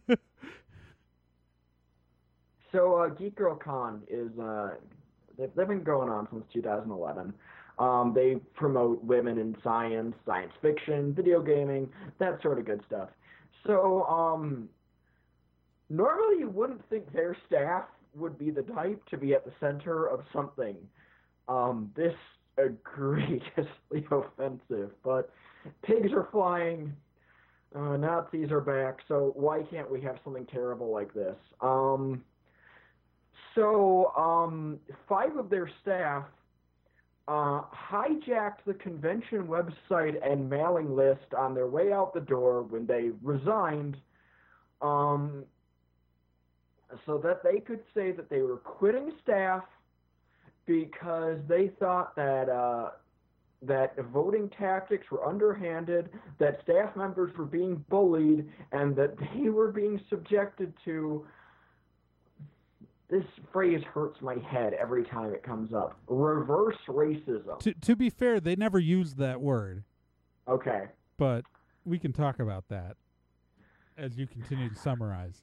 So, uh, Geek Girl Con is, uh, they've, they've been going on since two thousand eleven. Um, they promote women in science, science fiction, video gaming, that sort of good stuff. So, um, normally you wouldn't think their staff would be the type to be at the center of something um, this egregiously offensive, but pigs are flying, uh, Nazis are back, so why can't we have something terrible like this? Um... So, um, five of their staff uh, hijacked the convention website and mailing list on their way out the door when they resigned, um, so that they could say that they were quitting staff because they thought that uh, that voting tactics were underhanded, that staff members were being bullied, and that they were being subjected to. This phrase hurts my head every time it comes up. Reverse racism. To to be fair, they never used that word, Okay. but we can talk about that as you continue to summarize.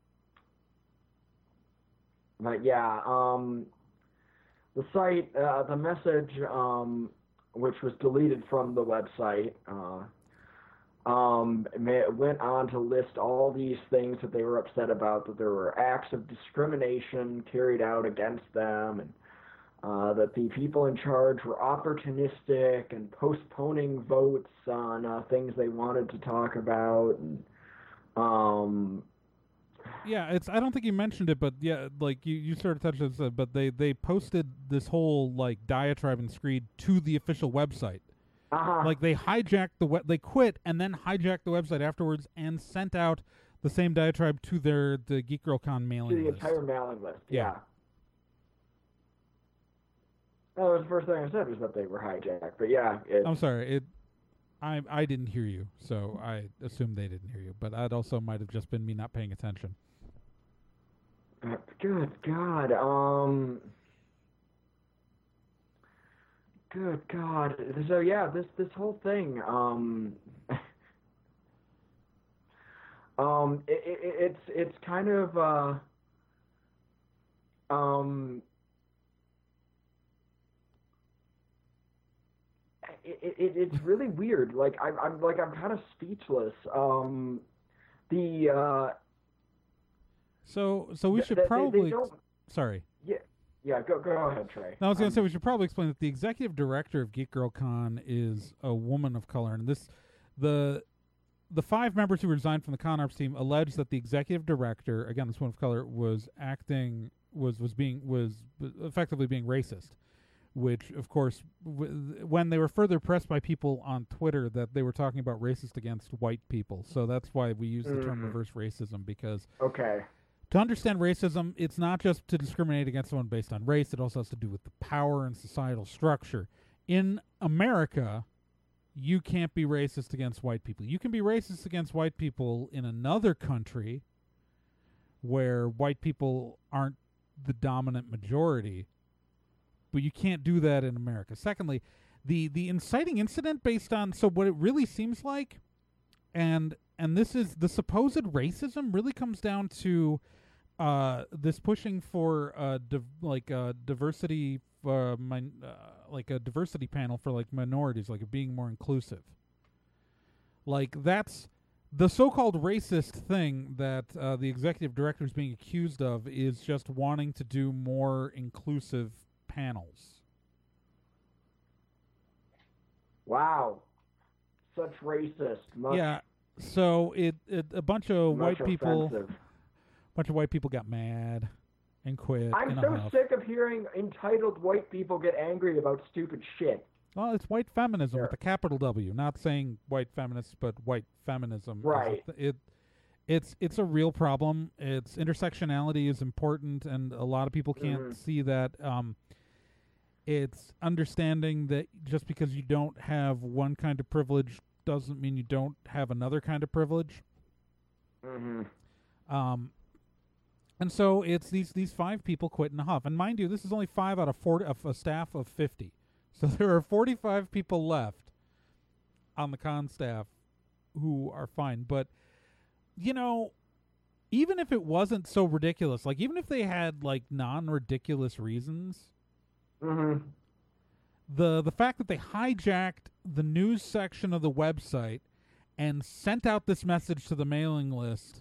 But yeah, um, the site, uh, the message, um, which was deleted from the website, uh, um, went on to list all these things that they were upset about, that there were acts of discrimination carried out against them, and uh, that the people in charge were opportunistic and postponing votes on uh, things they wanted to talk about. And, um, Yeah, it's. I don't think you mentioned it, but yeah, like you, you sort of touched on this, but they they posted this whole like diatribe and screed to the official website. uh-huh. Like they hijacked the web, they quit and then hijacked the website afterwards and sent out the same diatribe to their the Geek Girl Con mailing to the list. entire mailing list. Yeah. Yeah. That was the first thing I said was that they were hijacked. But yeah, it, I'm sorry, it. I I didn't hear you, so I assumed they didn't hear you. But that also might have just been me not paying attention. uh, good God. Um. Good God. So yeah, this this whole thing. Um. um. It, it, it's it's kind of uh. Um. It, it, it's really weird. Like I'm, I'm like I'm kind of speechless. Um, the uh, So so we th- should they- they probably. don't- Sorry. yeah, yeah. Go go ahead, Trey. No, I was going Um, to say we should probably explain that the executive director of Geek Girl Con is a woman of color, and this, the, the five members who resigned from the ConArms team allege that the executive director, again, this woman of color, was acting was was being was effectively being racist. Which, of course, w- when they were further pressed by people on Twitter that they were talking about racist against white people. So that's why we use the mm. term reverse racism, because okay. to understand racism, it's not just to discriminate against someone based on race. It also has to do with the power and societal structure. In America, you can't be racist against white people. You can be racist against white people in another country where white people aren't the dominant majority, but you can't do that in America. Secondly, the the inciting incident based on, so what it really seems like, and and this is the supposed racism really comes down to uh, this pushing for uh, div- like uh, diversity, uh, min- uh, like a diversity panel for like minorities, like being more inclusive. Like that's the so-called racist thing that uh, the executive director is being accused of, is just wanting to do more inclusive panels. Wow, such racist. Much, yeah, so it, it a bunch of white offensive. people, bunch of white people got mad and quit. I'm so sick of hearing entitled white people get angry about stupid shit. Well, it's white feminism sure. with a capital W. Not saying white feminists, but white feminism. Right. It, it's it's a real problem. It's intersectionality is important, and a lot of people can't mm. see that. Um, it's understanding that just because you don't have one kind of privilege doesn't mean you don't have another kind of privilege. Mm-hmm. Um, and so it's these these five people quit in a huff. And mind you, this is only five out of forty of a staff of fifty. So there are forty-five people left on the con staff who are fine. But, you know, even if it wasn't so ridiculous, like even if they had like non-ridiculous reasons, mm-hmm. the the fact that they hijacked the news section of the website and sent out this message to the mailing list,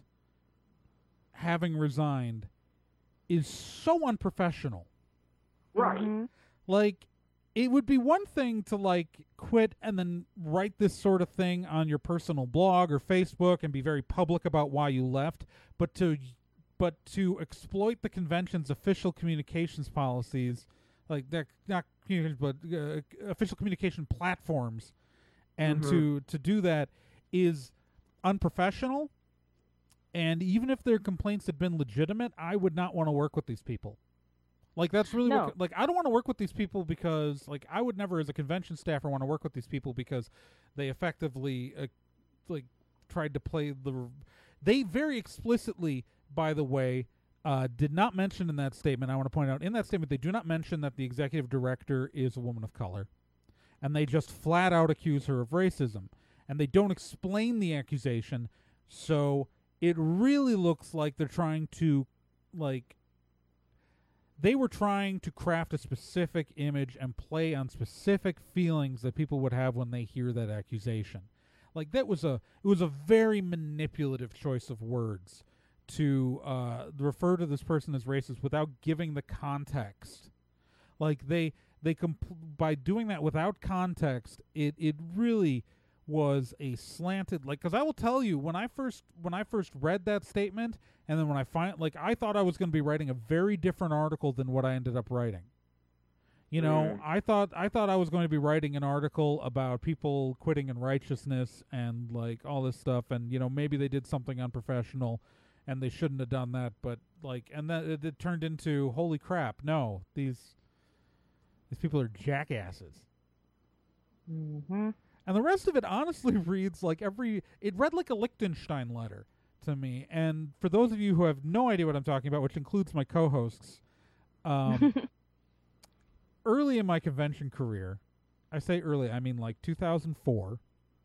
having resigned, is so unprofessional. Right. Mm-hmm. Like, it would be one thing to, like, quit and then write this sort of thing on your personal blog or Facebook and be very public about why you left, but to but to exploit the convention's official communications policies, like, they're not communications, but uh, official communication platforms, and mm-hmm. to, to do that is unprofessional. And even if their complaints had been legitimate, I would not want to work with these people. Like, that's really no. what, like, I don't want to work with these people because, like, I would never as a convention staffer want to work with these people because they effectively, uh, like, tried to play the, they very explicitly, by the way, uh, did not mention in that statement, I want to point out, in that statement, they do not mention that the executive director is a woman of color. And they just flat out accuse her of racism. And they don't explain the accusation, so it really looks like they're trying to, like, they were trying to craft a specific image and play on specific feelings that people would have when they hear that accusation. Like, that was a, it was a very manipulative choice of words to uh, refer to this person as racist without giving the context. Like, they, they compl- by doing that without context, it, it really was a slanted, like, because I will tell you, when I first when I first read that statement, and then when I find, like, I thought I was going to be writing a very different article than what I ended up writing. You know, Mm. I thought I thought I was going to be writing an article about people quitting in righteousness and, like, all this stuff, and, you know, maybe they did something unprofessional and they shouldn't have done that, but, like, and that it, it turned into, holy crap, no, these these people are jackasses. Mm-hmm. And the rest of it honestly reads like every, it read like a Liechtenstein letter to me. And for those of you who have no idea what I'm talking about, which includes my co-hosts, um, early in my convention career, I say early, I mean like two thousand four,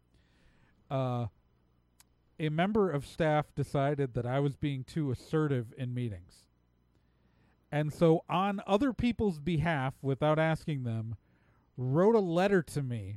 uh, a member of staff decided that I was being too assertive in meetings. And so on other people's behalf, without asking them, wrote a letter to me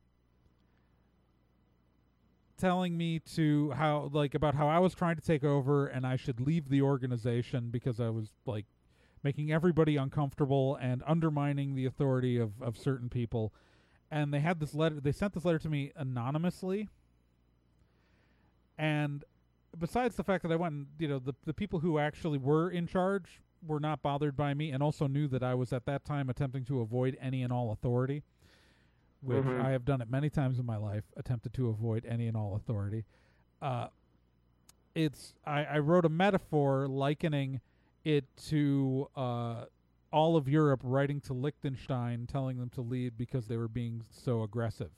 telling me to how, like, about how I was trying to take over and I should leave the organization because I was, like, making everybody uncomfortable and undermining the authority of, of certain people. And they had this letter, they sent this letter to me anonymously. And besides the fact that I went, and, you know, the the people who actually were in charge were not bothered by me, and also knew that I was at that time attempting to avoid any and all authority, which Mhm. I have done it many times in my life, attempted to avoid any and all authority. Uh, it's I, I wrote a metaphor likening it to uh, all of Europe writing to Liechtenstein, telling them to leave because they were being so aggressive.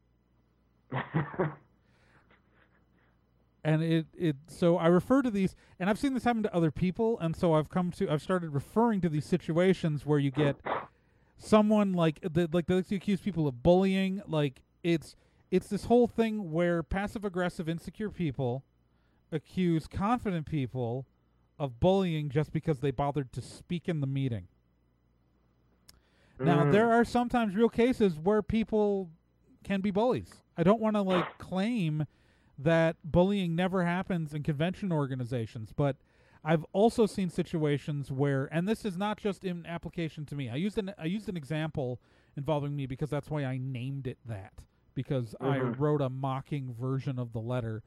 And it, it so I refer to these, and I've seen this happen to other people, and so I've come to I've started referring to these situations where you get someone like the, like they accuse people of bullying. Like it's it's this whole thing where passive aggressive, insecure people accuse confident people of bullying just because they bothered to speak in the meeting. Now Mm. there are sometimes real cases where people can be bullies. I don't want to like claim that bullying never happens in convention organizations, but I've also seen situations where, and this is not just in application to me. I used an I used an example involving me because that's why I named it that, because I Mhm. wrote a mocking version of the letter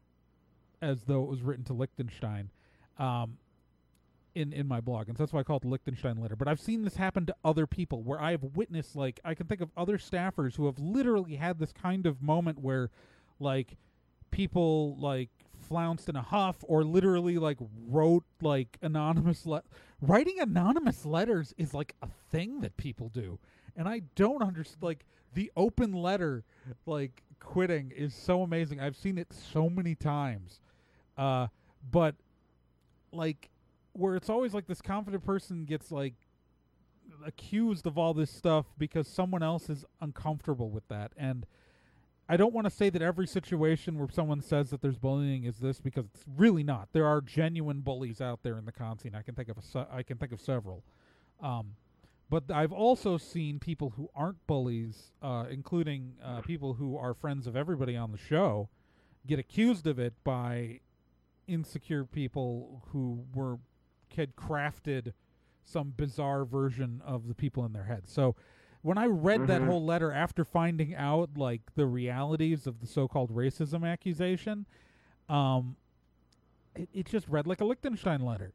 as though it was written to Liechtenstein um, in in my blog, and so that's why I call it the Liechtenstein letter. But I've seen this happen to other people where I have witnessed, like, I can think of other staffers who have literally had this kind of moment where, like, people like flounced in a huff or literally like wrote like anonymous le- writing anonymous letters is like a thing that people do, and I don't understand. Like the open letter like quitting is so amazing. I've seen it so many times, uh but like where it's always like this confident person gets like accused of all this stuff because someone else is uncomfortable with that. And I don't want to say that every situation where someone says that there's bullying is this, because it's really not. There are genuine bullies out there in the con scene. I can think of a se- I can think of several, um, but I've also seen people who aren't bullies, uh, including uh, people who are friends of everybody on the show, get accused of it by insecure people who were had crafted some bizarre version of the people in their head. So when I read mm-hmm. that whole letter after finding out like the realities of the so-called racism accusation, um, it, it just read like a Liechtenstein letter.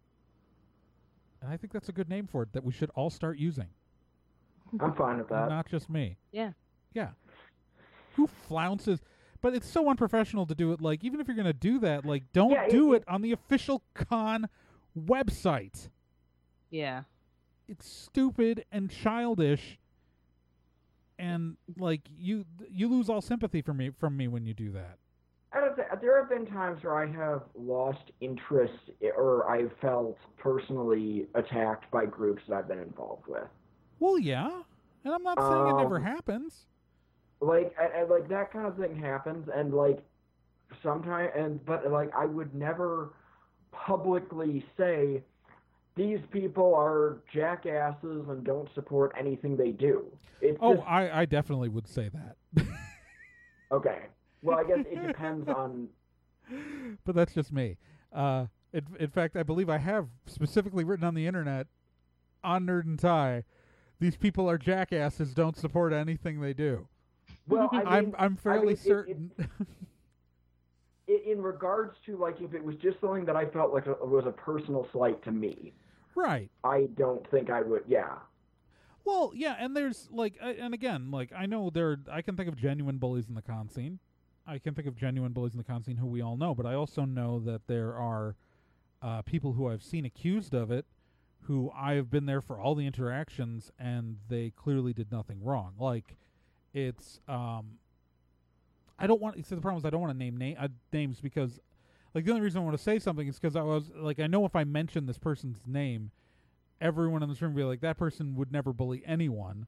And I think that's a good name for it that we should all start using. I'm fine with that. Not just me. Yeah. Yeah. Who flounces? But it's so unprofessional to do it. Like, even if you're going to do that, like, don't yeah, do it, it on the official con website. Yeah. It's stupid and childish, and like you you lose all sympathy from me from me when you do that. I don't think, there have been times where I have lost interest or I've felt personally attacked by groups that I've been involved with. Well, yeah, and I'm not saying um, it never happens. Like, and, and like that kind of thing happens, and like sometimes, and but like I would never publicly say these people are jackasses and don't support anything they do. It's oh, just, I, I definitely would say that. Okay. Well, I guess it depends on... But that's just me. Uh, in, in fact, I believe I have specifically written on the internet, on Nerd and Tie, these people are jackasses, don't support anything they do. Well, I mean, I'm, I'm fairly I mean, certain... It, it, in regards to, like, if it was just something that I felt like it was a personal slight to me... Right. I don't think I would, yeah. Well, yeah, and there's, like, uh, and again, like, I know there, I can think of genuine bullies in the con scene. I can think of genuine bullies in the con scene who we all know, but I also know that there are uh, people who I've seen accused of it who I have been there for all the interactions, and they clearly did nothing wrong. Like, it's, um, I don't want, so the problem is I don't want to name na- uh, names because... Like, the only reason I want to say something is because I was, like, I know if I mention this person's name, everyone in this room would be like, that person would never bully anyone.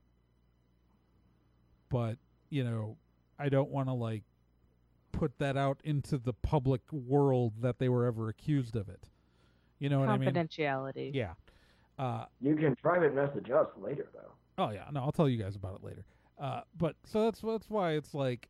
But, you know, I don't want to, like, put that out into the public world that they were ever accused of it. You know what I mean? Confidentiality. Yeah. Uh, you can private message us later, though. Oh, yeah. No, I'll tell you guys about it later. Uh, but, so that's, that's why it's like,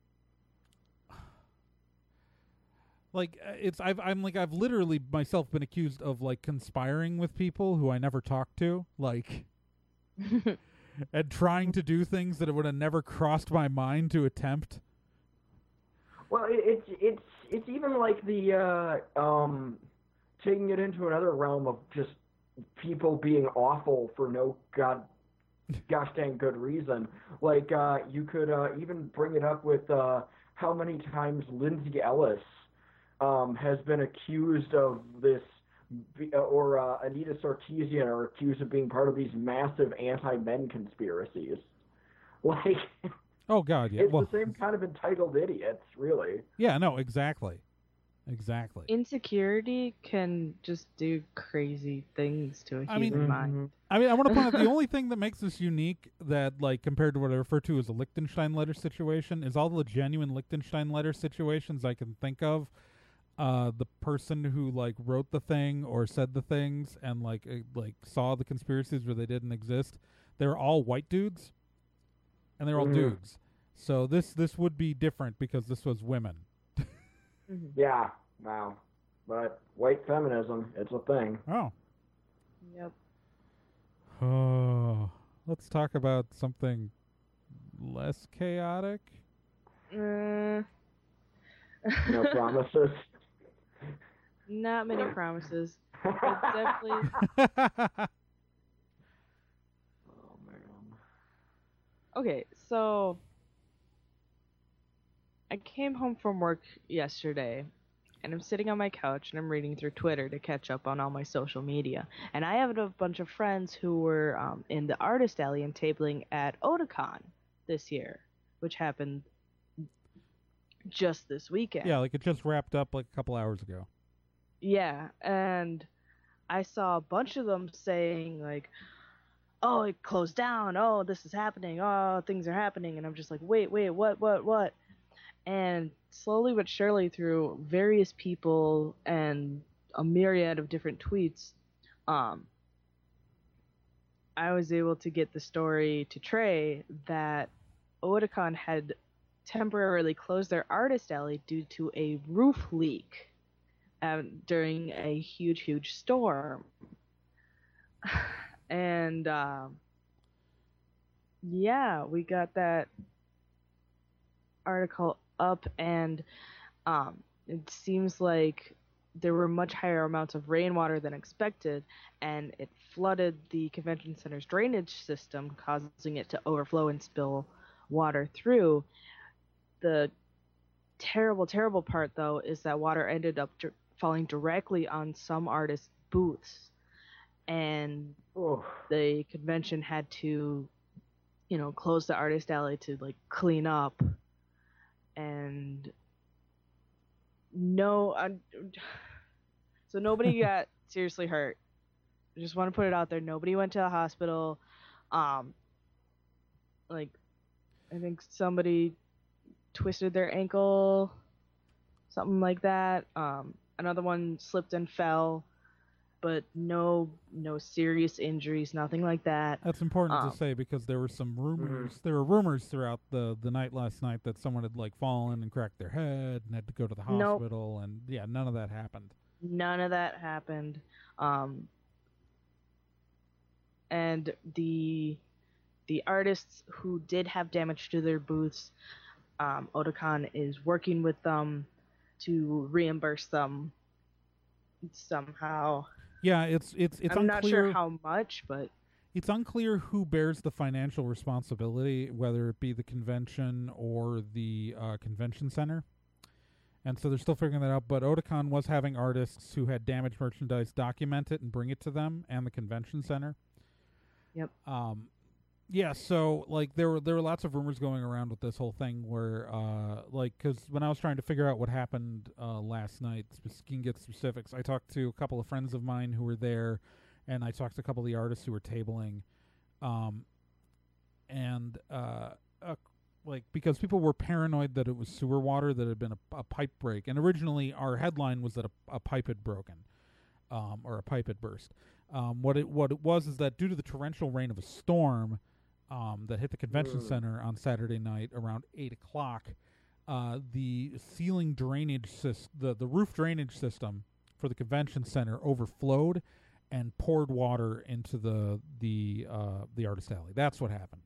Like it's I've I'm like I've literally myself been accused of like conspiring with people who I never talked to, like and trying to do things that it would have never crossed my mind to attempt. Well, it, it's it's it's even like the uh, um, taking it into another realm of just people being awful for no god gosh dang good reason. Like uh, you could uh, even bring it up with uh, how many times Lindsay Ellis um, has been accused of this, or uh, Anita Sarkeesian are accused of being part of these massive anti-men conspiracies. Like, oh god, yeah, it's well, the same kind of entitled idiots, really. Yeah, no, exactly. Exactly. Insecurity can just do crazy things to a I mean- human Mm-hmm. mind. I mean, I want to point out the only thing that makes this unique, that like compared to what I refer to as a Liechtenstein letter situation, is all the genuine Liechtenstein letter situations I can think of. Uh, the person who like wrote the thing or said the things and like uh, like saw the conspiracies where they didn't exist, they're all white dudes, and they're all Mhm. dudes. So this this would be different because this was women. Mhm. Yeah, wow. But white feminism, it's a thing. Oh. Yep. Oh, let's talk about something less chaotic. Uh, No promises. Not many promises. But definitely. Oh, man. Okay, so I came home from work yesterday, and I'm sitting on my couch and I'm reading through Twitter to catch up on all my social media. And I have a bunch of friends who were um, in the Artist Alley and tabling at Otakon this year, which happened just this weekend. Yeah, like it just wrapped up like a couple hours ago. Yeah, and I saw a bunch of them saying like, "Oh, it closed down. Oh, this is happening. Oh, things are happening." And I'm just like, "Wait, wait, what, what, what?" And slowly but surely, through various people and a myriad of different tweets, um, I was able to get the story to Trey that Otakon had temporarily closed their artist alley due to a roof leak um, during a huge, huge storm. And um, yeah, we got that article up, and um, it seems like there were much higher amounts of rainwater than expected, and it flooded the convention center's drainage system, causing it to overflow and spill water through. The terrible, terrible part, though, is that water ended up dr- falling directly on some artists' booths, and Oh, the convention had to, you know, close the artist alley to like clean up. And no, I, so nobody got seriously hurt. I just want to put it out there. Nobody went to the hospital. Um, like, I think somebody twisted their ankle, something like that. Um, another one slipped and fell, but no, no serious injuries, nothing like that. That's important Um, to say because there were some rumors. Mhm. There were rumors throughout the, the night last night that someone had like fallen and cracked their head and had to go to the Nope. hospital, and yeah, none of that happened. None of that happened. Um, and the the artists who did have damage to their booths, um, Otakon is working with them to reimburse them somehow. Yeah, it's it's it's I'm unclear. not sure how much, but It's unclear who bears the financial responsibility, whether it be the convention or the uh, convention center. And so they're still figuring that out. But Otakon was having artists who had damaged merchandise document it and bring it to them and the convention center. Yep. Um, yeah. So like there were there were lots of rumors going around with this whole thing where uh, like because when I was trying to figure out what happened uh, last night, sp- can get specifics. I talked to a couple of friends of mine who were there. And I talked to a couple of the artists who were tabling, um, and uh, uh, like because people were paranoid that it was sewer water, that had been a, a pipe break. And originally, our headline was that a, a pipe had broken, um, or a pipe had burst. Um, what it what it was is that due to the torrential rain of a storm um, that hit the convention Mm. center on Saturday night around eight o'clock, uh, the ceiling drainage sys- the the roof drainage system for the convention center overflowed and poured water into the the uh, the artist alley. That's what happened,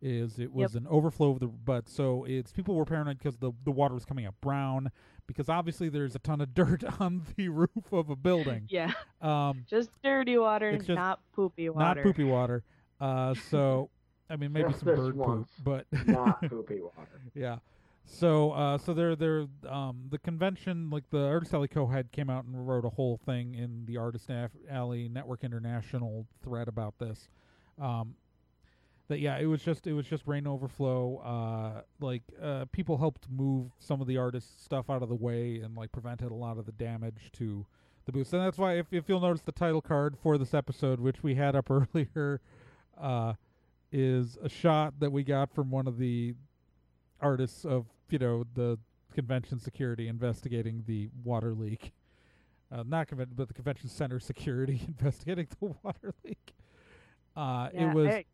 Is it was Yep. an overflow of the but so it's people were paranoid because the the water was coming out brown because obviously there's a ton of dirt on the roof of a building. Yeah, Um, just dirty water, It's just not poopy water. not poopy water. Uh, so I mean maybe Just some this bird poop, once. but Not poopy water. yeah. So, uh, so they're, they're, um, the convention, like the Artist Alley co-head came out and wrote a whole thing in the Artist Alley Network International thread about this. Um, that yeah, it was just, it was just rain overflow. Uh, like, uh, people helped move some of the artist stuff out of the way and like prevented a lot of the damage to the booths. And that's why, if, if you'll notice the title card for this episode, which we had up earlier, uh, is a shot that we got from one of the artists of, you know, the convention security investigating the water leak. Uh, not convention, but the convention center security investigating the water leak. Uh, Yeah, it was I-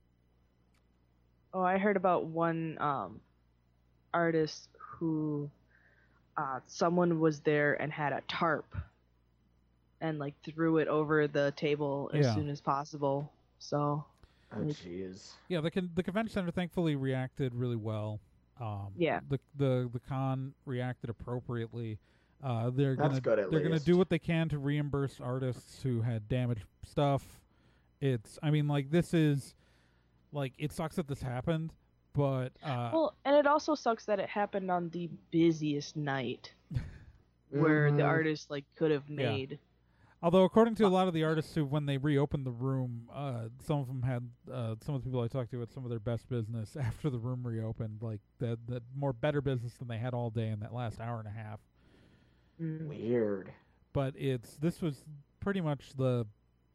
oh, I heard about one um, artist who uh, someone was there and had a tarp and like threw it over the table as Yeah. soon as possible. So Oh, jeez. yeah. The con- the convention center thankfully reacted really well. Um, Yeah. The the the con reacted appropriately. Uh, they're That's gonna good at they're gonna least. do what they can to reimburse artists who had damaged stuff. It's I mean like this is like it sucks that this happened, but uh, well, and it also sucks that it happened on the busiest night where the Mhm. artist like could have Yeah. made. although according to a lot of the artists who, when they reopened the room, uh, some of them had uh, some of the people I talked to had some of their best business after the room reopened, like the the more better business than they had all day in that last hour and a half. Mm. Weird. But it's this was pretty much the.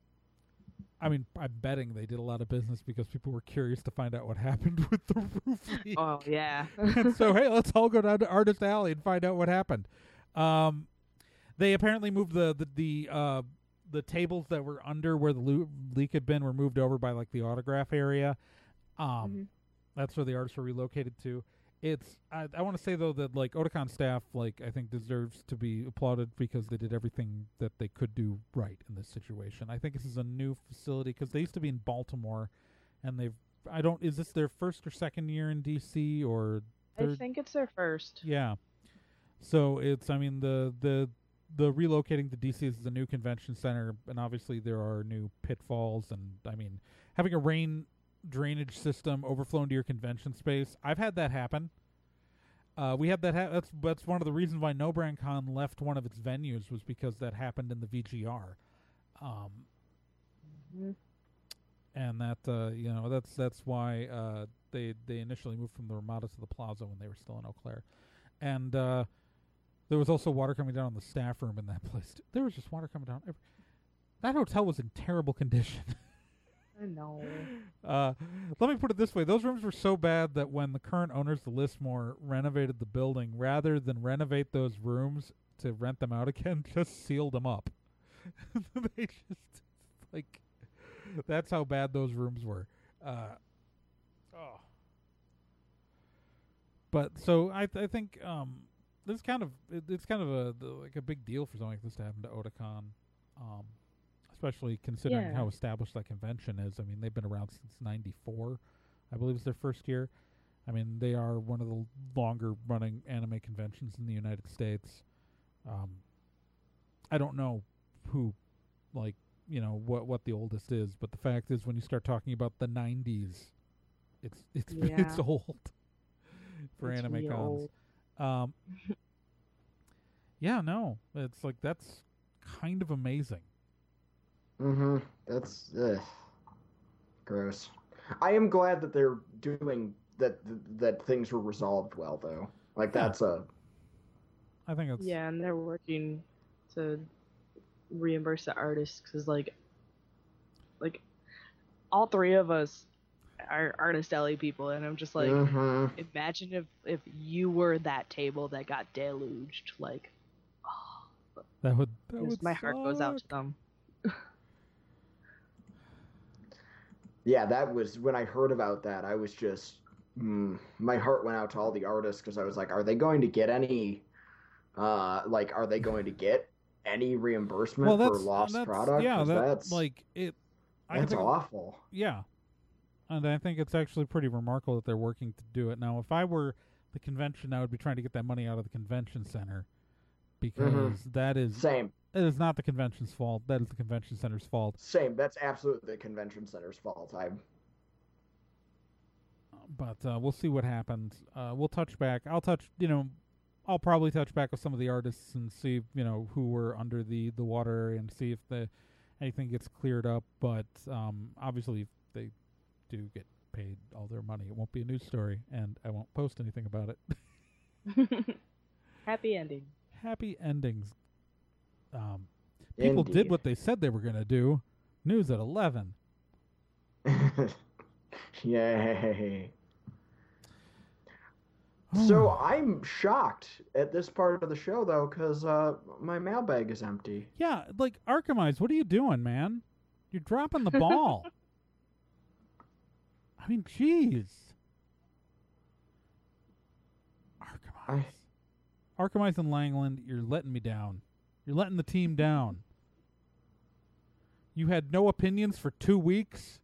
I mean, I'm betting they did a lot of business because people were curious to find out what happened with the roof leak. Oh yeah. And so, hey, let's all go down to Artist Alley and find out what happened. Um, they apparently moved the the the, uh, the tables that were under where the lo- leak had been were moved over by like the autograph area. Um, Mhm. That's where the artists were relocated to. It's I, I want to say though that like Otakon staff like I think deserves to be applauded because they did everything that they could do right in this situation. I think this is a new facility because they used to be in Baltimore, and they've I don't is this their first or second year in D C or I third? think it's their first. Yeah. So it's I mean the the the relocating to D C is the new convention center, and obviously there are new pitfalls, and I mean having a rain drainage system overflow into your convention space. I've had that happen. Uh, we had that. Ha- that's that's one of the reasons why No Brand Con left one of its venues was because that happened in the V G R. Um, Mhm. and that uh, you know that's that's why uh, they they initially moved from the Ramada to the Plaza when they were still in Eau Claire, and uh, there was also water coming down on the staff room in that place. too. There was just water coming down. Every- that hotel was in terrible condition. I know. Uh, let me put it this way: those rooms were so bad that when the current owners, the Lismore, renovated the building, rather than renovate those rooms to rent them out again, just sealed them up. They just like that's how bad those rooms were. Uh, oh. But so I th- I think um, this kind of it, it's kind of a the, like a big deal for something like this to happen to Otakon. Um, Especially considering Yeah. how established that convention is. I mean, they've been around since ninety-four. I believe it's their first year. I mean, they are one of the longer running anime conventions in the United States. Um, I don't know who, like, you know, what what the oldest is, but the fact is when you start talking about the nineties, it's it's Yeah. it's old for It's anime real cons. old. Um, yeah, no, it's like that's kind of amazing. Mm-hmm. That's ugh. Gross. I am glad that they're doing that. That things were resolved well, though. Like Yeah. that's a I think it's Yeah, and they're working to reimburse the artists because, like, like all three of us are Artist Alley people, and I'm just like, Mhm. imagine if if you were that table that got deluged. Like, oh, that would that just would my heart goes out to suck. them. Yeah, that was when I heard about that. I was just mm, my heart went out to all the artists because I was like, are they going to get any? Uh, like, are they going to get any reimbursement Well, for that's lost that's product? yeah, 'Cause that that's like it. I that's think, awful. Yeah, And I think it's actually pretty remarkable that they're working to do it. Now, if I were the convention, I would be trying to get that money out of the convention center, because mm-hmm. that is same. It is not the convention's fault. That is the convention center's fault. Same. That's absolutely the convention center's fault. I. But uh, we'll see what happens. Uh, we'll touch back. I'll touch. You know, I'll probably touch back with some of the artists and see, you know, who were under the, the water and see if the anything gets cleared up. But um, obviously, if they do get paid all their money, it won't be a news story, and I won't post anything about it. Happy ending. Happy endings. Um, people Indeed. did what they said they were going to do. News at eleven. Yay. So I'm shocked at this part of the show, though, because uh, my mailbag is empty. Yeah, like, Archimize, what are you doing, man? You're dropping the ball. I mean, jeez. Archimize. I... Archimize and Langland, you're letting me down. You're letting the team down. You had no opinions for two weeks?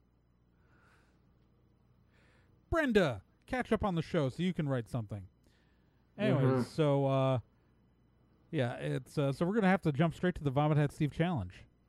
Brenda, catch up on the show so you can write something. Anyways, mm-hmm. so, uh, yeah, it's, uh, so we're going to have to jump straight to the Vomit Head Steve Challenge.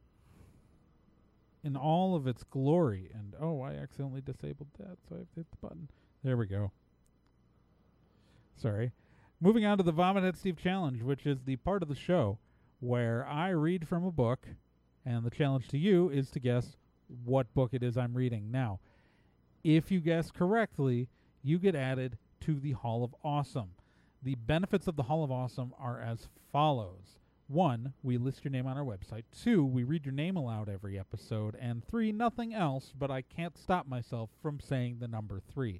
In all of its glory. And, oh, I accidentally disabled that, so I have to hit the button. There we go. Sorry. Moving on to the Vomit Head Steve Challenge, which is the part of the show where I read from a book, and the challenge to you is to guess what book it is I'm reading. Now, if you guess correctly, you get added to the Hall of Awesome. The benefits of the Hall of Awesome are as follows. One, we list your name on our website. Two, we read your name aloud every episode. And three, nothing else, but I can't stop myself from saying the number three.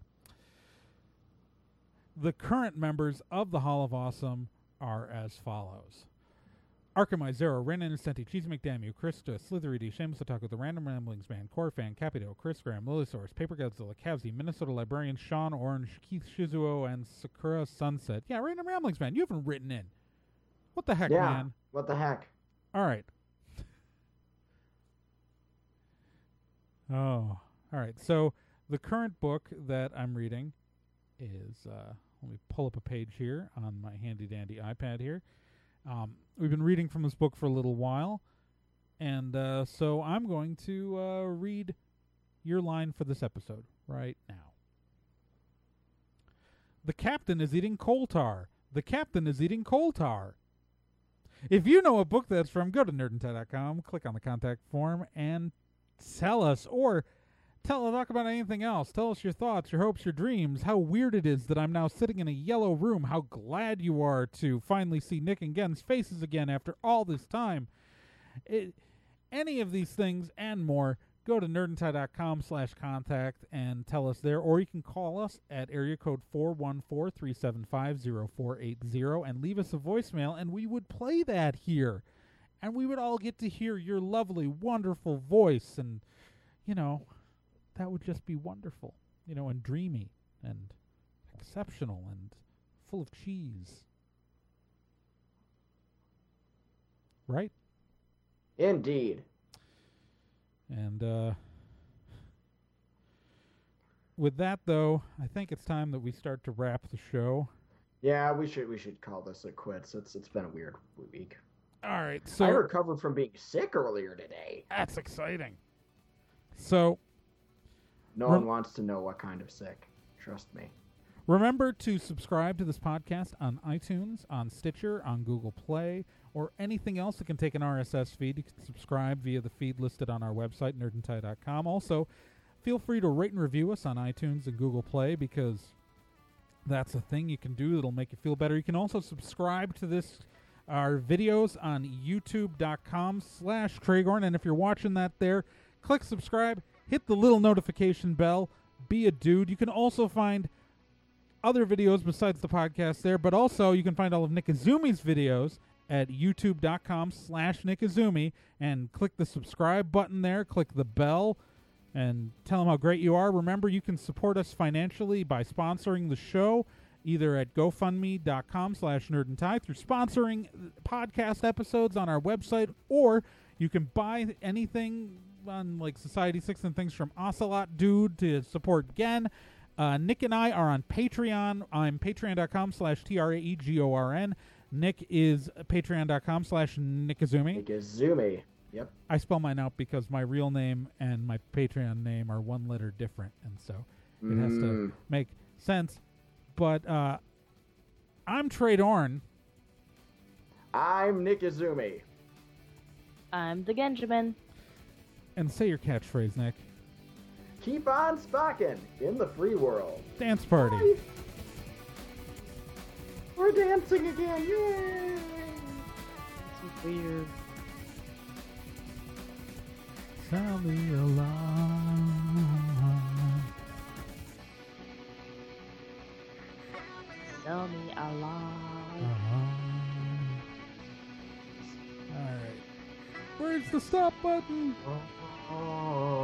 The current members of the Hall of Awesome are as follows. Arkham Zero, Ren Innocenti, Cheesy McDamu, Krista, Slithery D, Shameless Otaku, The Random Ramblings Man, Corfan, Capito, Chris Graham, Lillisaurus, Paper Godzilla, Cavsy, Minnesota Librarian, Sean Orange, Keith Shizuo, and Sakura Sunset. Yeah, Random Ramblings Man, you haven't written in. What the heck, yeah, man? What the heck? All right. Oh, all right. So the current book that I'm reading is, uh, let me pull up a page here on my handy-dandy iPad here. Um, we've been reading from this book for a little while, and uh, so I'm going to uh, read your line for this episode right now. The captain is eating coal tar. The captain is eating coal tar. If you know what book that's from, go to nerd and tie dot com, click on the contact form, and tell us, or tell talk about anything else. Tell us your thoughts, your hopes, your dreams, how weird it is that I'm now sitting in a yellow room, how glad you are to finally see Nick and Gen's faces again after all this time. It, any of these things and more, go to nerd and tie dot com slash contact and tell us there, or you can call us at area code four one four, three seven five, zero four eight zero and leave us a voicemail, and we would play that here. And we would all get to hear your lovely, wonderful voice, and, you know, that would just be wonderful, you know, and dreamy and exceptional and full of cheese. Right? Indeed. And uh, with that, though, I think it's time that we start to wrap the show. Yeah, we should we should call this a quits. It's it's been a weird week. All right, so I recovered from being sick earlier today. That's exciting. So, no rem- one wants to know what kind of sick. Trust me. Remember to subscribe to this podcast on iTunes, on Stitcher, on Google Play, or anything else that can take an R S S feed. You can subscribe via the feed listed on our website, nerd and tie dot com. Also, feel free to rate and review us on iTunes and Google Play, because that's a thing you can do that'll make you feel better. You can also subscribe to this, our videos on youtube.com slash Traegorn. And if you're watching that there, click subscribe, hit the little notification bell, be a dude. You can also find other videos besides the podcast there, but also you can find all of Nick Izumi's videos at youtube.com slash Nick Izumi, and click the subscribe button there, click the bell, and tell them how great you are. Remember, you can support us financially by sponsoring the show, either at gofundme.com slash nerd and tie, through sponsoring podcast episodes on our website, or you can buy anything on like Society Six and things from Ocelot Dude to support Gen. Uh, Nick and I are on Patreon. I'm patreon.com slash T-R-A-E-G-O-R-N. Nick is patreon.com slash Nickazumi. Nickazumi. Yep. I spell mine out because my real name and my Patreon name are one letter different, and so it mm. has to make sense. But uh, I'm Trey Dorn. I'm Nickazumi. I'm the Genjamin. And say your catchphrase, Nick. Keep on spocking in the free world. Dance party. Bye. We're dancing again. Yay! This is weird. Sally along. Tell me alive. Uh-huh. All right. Where's the stop button? Oh.